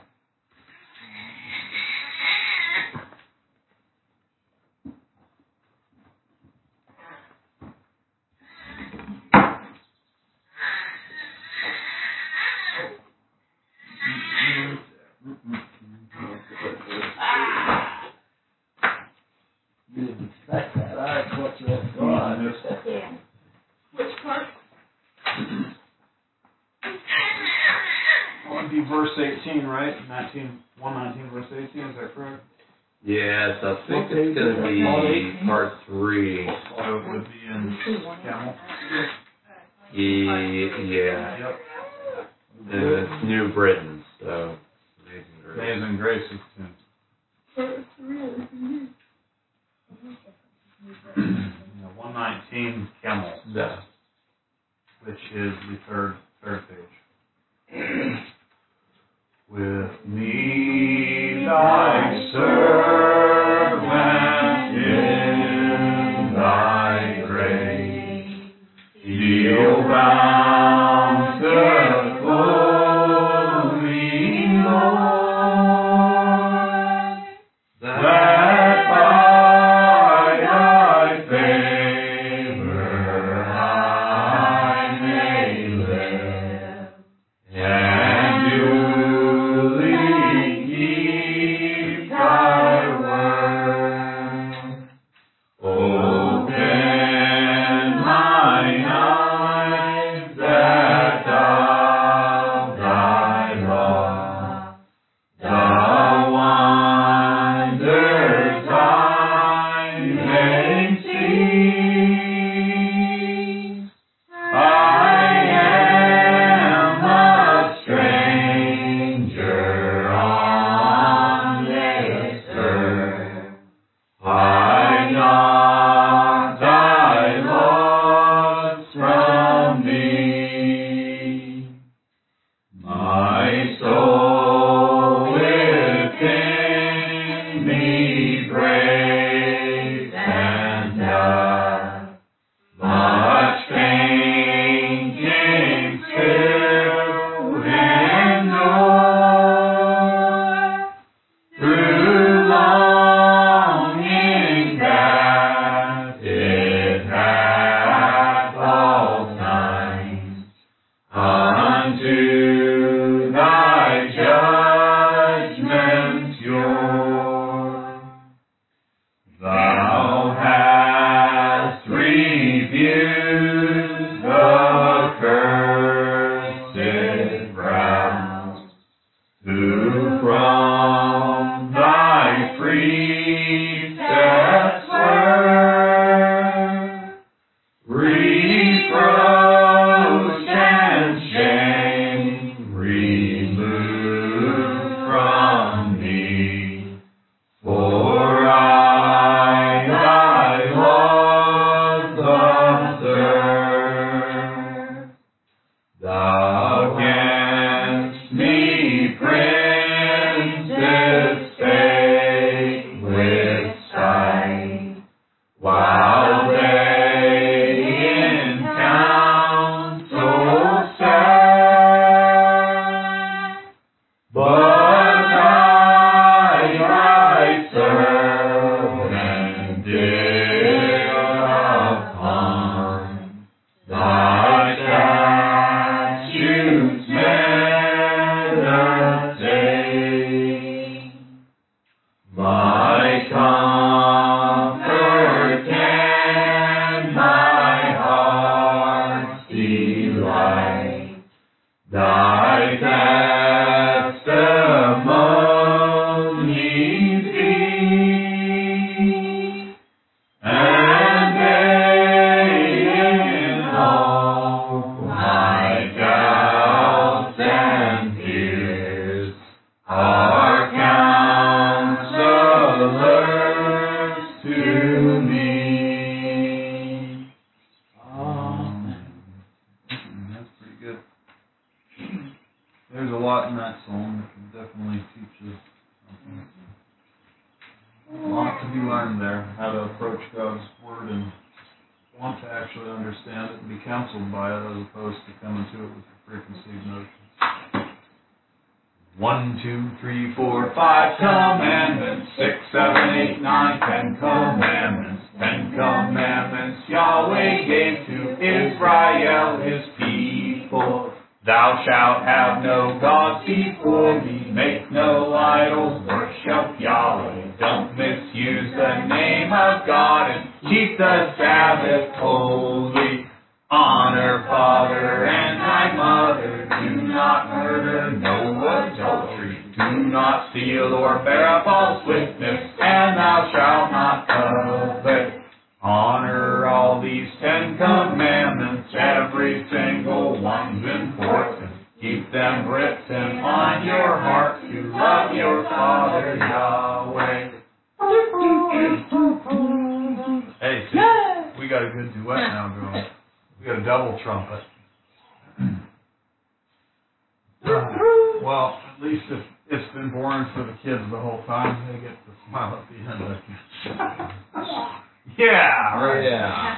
You didn't expect that. I thought you had gone. Yeah. Which part? That would be verse eighteen, right? nineteen, one nineteen, verse eighteen, is that correct? Yes, I think What page it's going is to that? be part three. So it would be in Camel. Yeah, yeah. Yep. And it's New Britain, so Amazing Grace. Amazing Grace is ten. Yeah, one nineteen Camel, Yeah. which is the third third page. With me, thy servant in thy grace, he'll bound the fully, Lord, that by thy favor I may live, and duly keep thy word. Open mine eyes that thou thy law, the wonders I may see. I am a stranger on this earth. Hide not thy laws from me. My soul within me breaks and doth much fainting still endure, through longing that it hath all times unto thy judgments pure. Thou hast rebuked the cursed ground, who from thy precepts were reproach and shame removed from me. For I thy laws observe. Thou against me, princes, spake with sight, while they in council sat. But I, thy servant, did upon thy statutes meditate. My comfort and want to actually understand it and be counseled by it as opposed to coming to it with preconceived notions. One, two, three, four, five commandments. Six, seven, eight, nine, ten commandments. Ten commandments Yahweh gave to Israel, his people. Thou shalt have no gods before me. Make no idols. Worship Yahweh. Don't misuse the name of God, and keep the Sabbath holy. Honor father and thy mother. Do not murder, no adultery. Do not steal or bear false witness, and thou shalt not covet. Honor all these Ten Commandments, every single one's important. Keep them written on your heart to love your Father Yahweh. Hey, see, we got a good duet now going. We got a double trumpet. Uh, well, at least if it's been boring for the kids the whole time, they get to smile at the end, I guess. Yeah, right. Yeah.